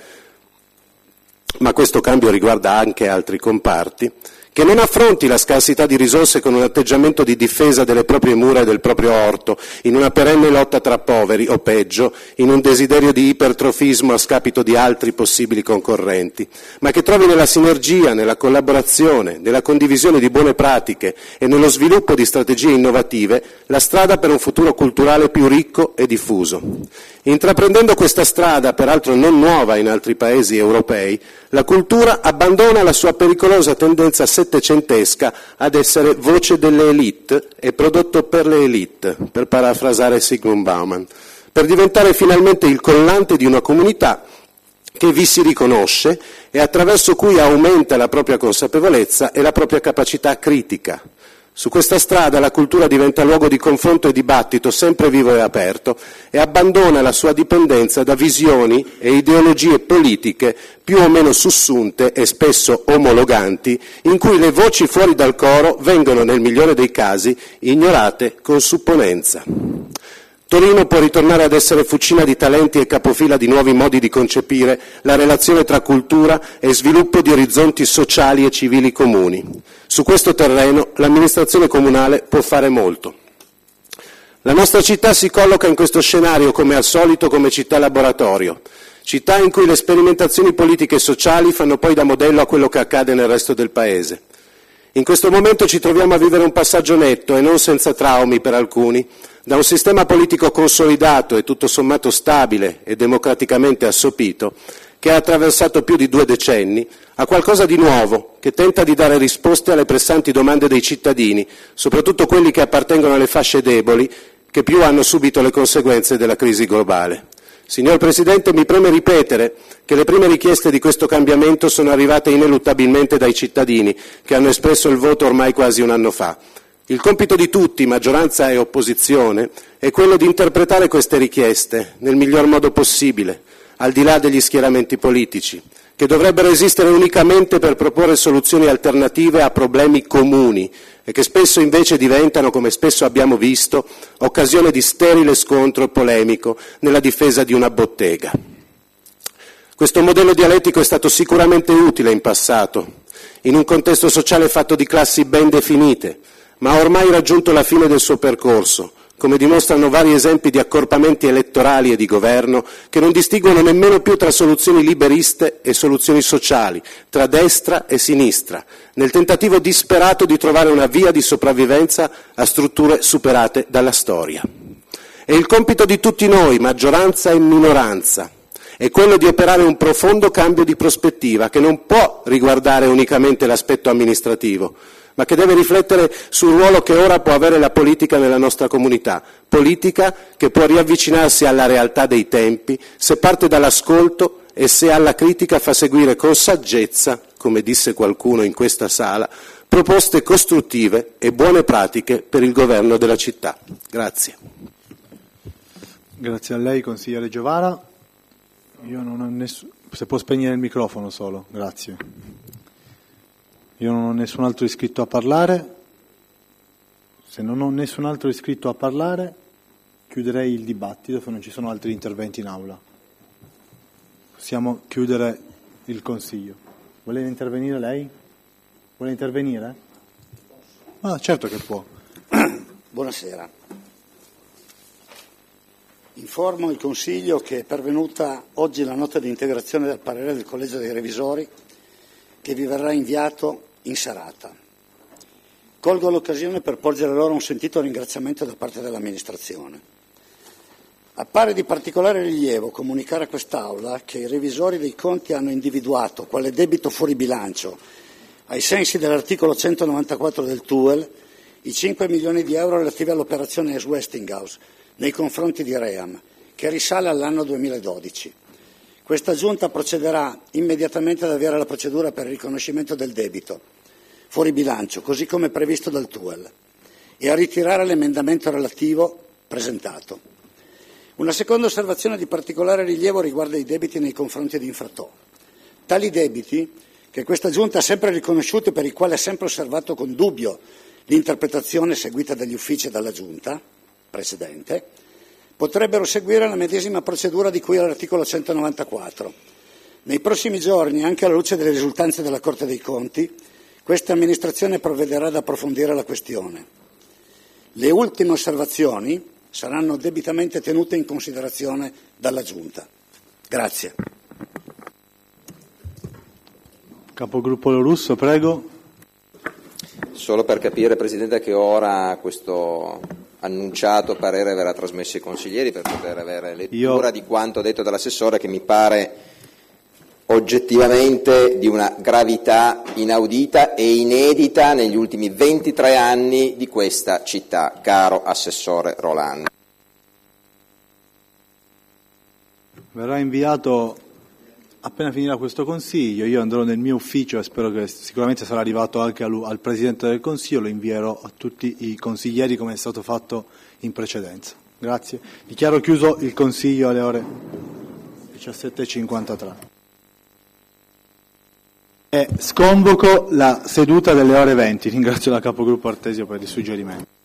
ma questo cambio riguarda anche altri comparti, che non affronti la scarsità di risorse con un atteggiamento di difesa delle proprie mura e del proprio orto, in una perenne lotta tra poveri, o peggio, in un desiderio di ipertrofismo a scapito di altri possibili concorrenti, ma che trovi nella sinergia, nella collaborazione, nella condivisione di buone pratiche e nello sviluppo di strategie innovative la strada per un futuro culturale più ricco e diffuso. Intraprendendo questa strada, peraltro non nuova in altri paesi europei, la cultura abbandona la sua pericolosa tendenza settecentesca ad essere voce delle élite e prodotto per le élite, per parafrasare Zygmunt Bauman, per diventare finalmente il collante di una comunità che vi si riconosce e attraverso cui aumenta la propria consapevolezza e la propria capacità critica. Su questa strada la cultura diventa luogo di confronto e dibattito sempre vivo e aperto e abbandona la sua dipendenza da visioni e ideologie politiche più o meno sussunte e spesso omologanti, in cui le voci fuori dal coro vengono, nel migliore dei casi, ignorate con supponenza. Torino può ritornare ad essere fucina di talenti e capofila di nuovi modi di concepire la relazione tra cultura e sviluppo di orizzonti sociali e civili comuni. Su questo terreno l'amministrazione comunale può fare molto. La nostra città si colloca in questo scenario, come al solito, come città laboratorio, città in cui le sperimentazioni politiche e sociali fanno poi da modello a quello che accade nel resto del Paese. In questo momento ci troviamo a vivere un passaggio netto e non senza traumi per alcuni, da un sistema politico consolidato e tutto sommato stabile e democraticamente assopito, che ha attraversato più di 2 decenni, a qualcosa di nuovo, che tenta di dare risposte alle pressanti domande dei cittadini, soprattutto quelli che appartengono alle fasce deboli, che più hanno subito le conseguenze della crisi globale. Signor Presidente, mi preme ripetere che le prime richieste di questo cambiamento sono arrivate ineluttabilmente dai cittadini, che hanno espresso il voto ormai quasi un anno fa. Il compito di tutti, maggioranza e opposizione, è quello di interpretare queste richieste nel miglior modo possibile, al di là degli schieramenti politici, che dovrebbero esistere unicamente per proporre soluzioni alternative a problemi comuni e che spesso invece diventano, come spesso abbiamo visto, occasione di sterile scontro polemico nella difesa di una bottega. Questo modello dialettico è stato sicuramente utile in passato, in un contesto sociale fatto di classi ben definite, ma ha ormai raggiunto la fine del suo percorso, come dimostrano vari esempi di accorpamenti elettorali e di governo che non distinguono nemmeno più tra soluzioni liberiste e soluzioni sociali, tra destra e sinistra, nel tentativo disperato di trovare una via di sopravvivenza a strutture superate dalla storia. E il compito di tutti noi, maggioranza e minoranza, è quello di operare un profondo cambio di prospettiva che non può riguardare unicamente l'aspetto amministrativo, ma che deve riflettere sul ruolo che ora può avere la politica nella nostra comunità, politica che può riavvicinarsi alla realtà dei tempi se parte dall'ascolto e se alla critica fa seguire con saggezza, come disse qualcuno in questa sala, proposte costruttive e buone pratiche per il governo della città. Grazie. Grazie a lei, consigliere Giovara. Io non ho se può spegnere il microfono solo, grazie. Io non ho nessun altro iscritto a parlare. Se non ho nessun altro iscritto a parlare, chiuderei il dibattito se non ci sono altri interventi in aula. Possiamo chiudere il Consiglio. Vuole intervenire lei? Vuole intervenire? Ah, certo che può. Buonasera. Informo il Consiglio che è pervenuta oggi la nota di integrazione del parere del Collegio dei Revisori, che vi verrà inviato in serata. Colgo l'occasione per porgere loro un sentito ringraziamento da parte dell'amministrazione. Appare di particolare rilievo comunicare a quest'Aula che i revisori dei conti hanno individuato quale debito fuori bilancio, ai sensi dell'articolo 194 del TUEL, i 5 milioni di euro relativi all'operazione Westinghouse nei confronti di Ream, che risale all'anno 2012. Questa Giunta procederà immediatamente ad avviare la procedura per il riconoscimento del debito fuori bilancio, così come previsto dal TUEL, e a ritirare l'emendamento relativo presentato. Una seconda osservazione di particolare rilievo riguarda i debiti nei confronti di Infrattò. Tali debiti, che questa Giunta ha sempre riconosciuto e per i quali ha sempre osservato con dubbio l'interpretazione seguita dagli uffici e dalla Giunta precedente, potrebbero seguire la medesima procedura di cui all'articolo 194. Nei prossimi giorni, anche alla luce delle risultanze della Corte dei Conti, questa amministrazione provvederà ad approfondire la questione. Le ultime osservazioni saranno debitamente tenute in considerazione dalla Giunta. Grazie. Capogruppo Lo Russo, prego. Solo per capire, Presidente, che ora questo annunciato parere verrà trasmesso ai consiglieri per poter avere lettura di quanto detto dall'assessore, che mi pare oggettivamente di una gravità inaudita e inedita negli ultimi 23 anni di questa città, caro Assessore Rolando. Verrà inviato appena finirà questo Consiglio io andrò nel mio ufficio e spero che sicuramente sarà arrivato anche al Presidente del Consiglio, lo invierò a tutti i consiglieri come è stato fatto in precedenza. Grazie. Dichiaro chiuso il Consiglio alle ore 17:53. E sconvoco la seduta delle ore 20. Ringrazio la Capogruppo Artesio per il suggerimento.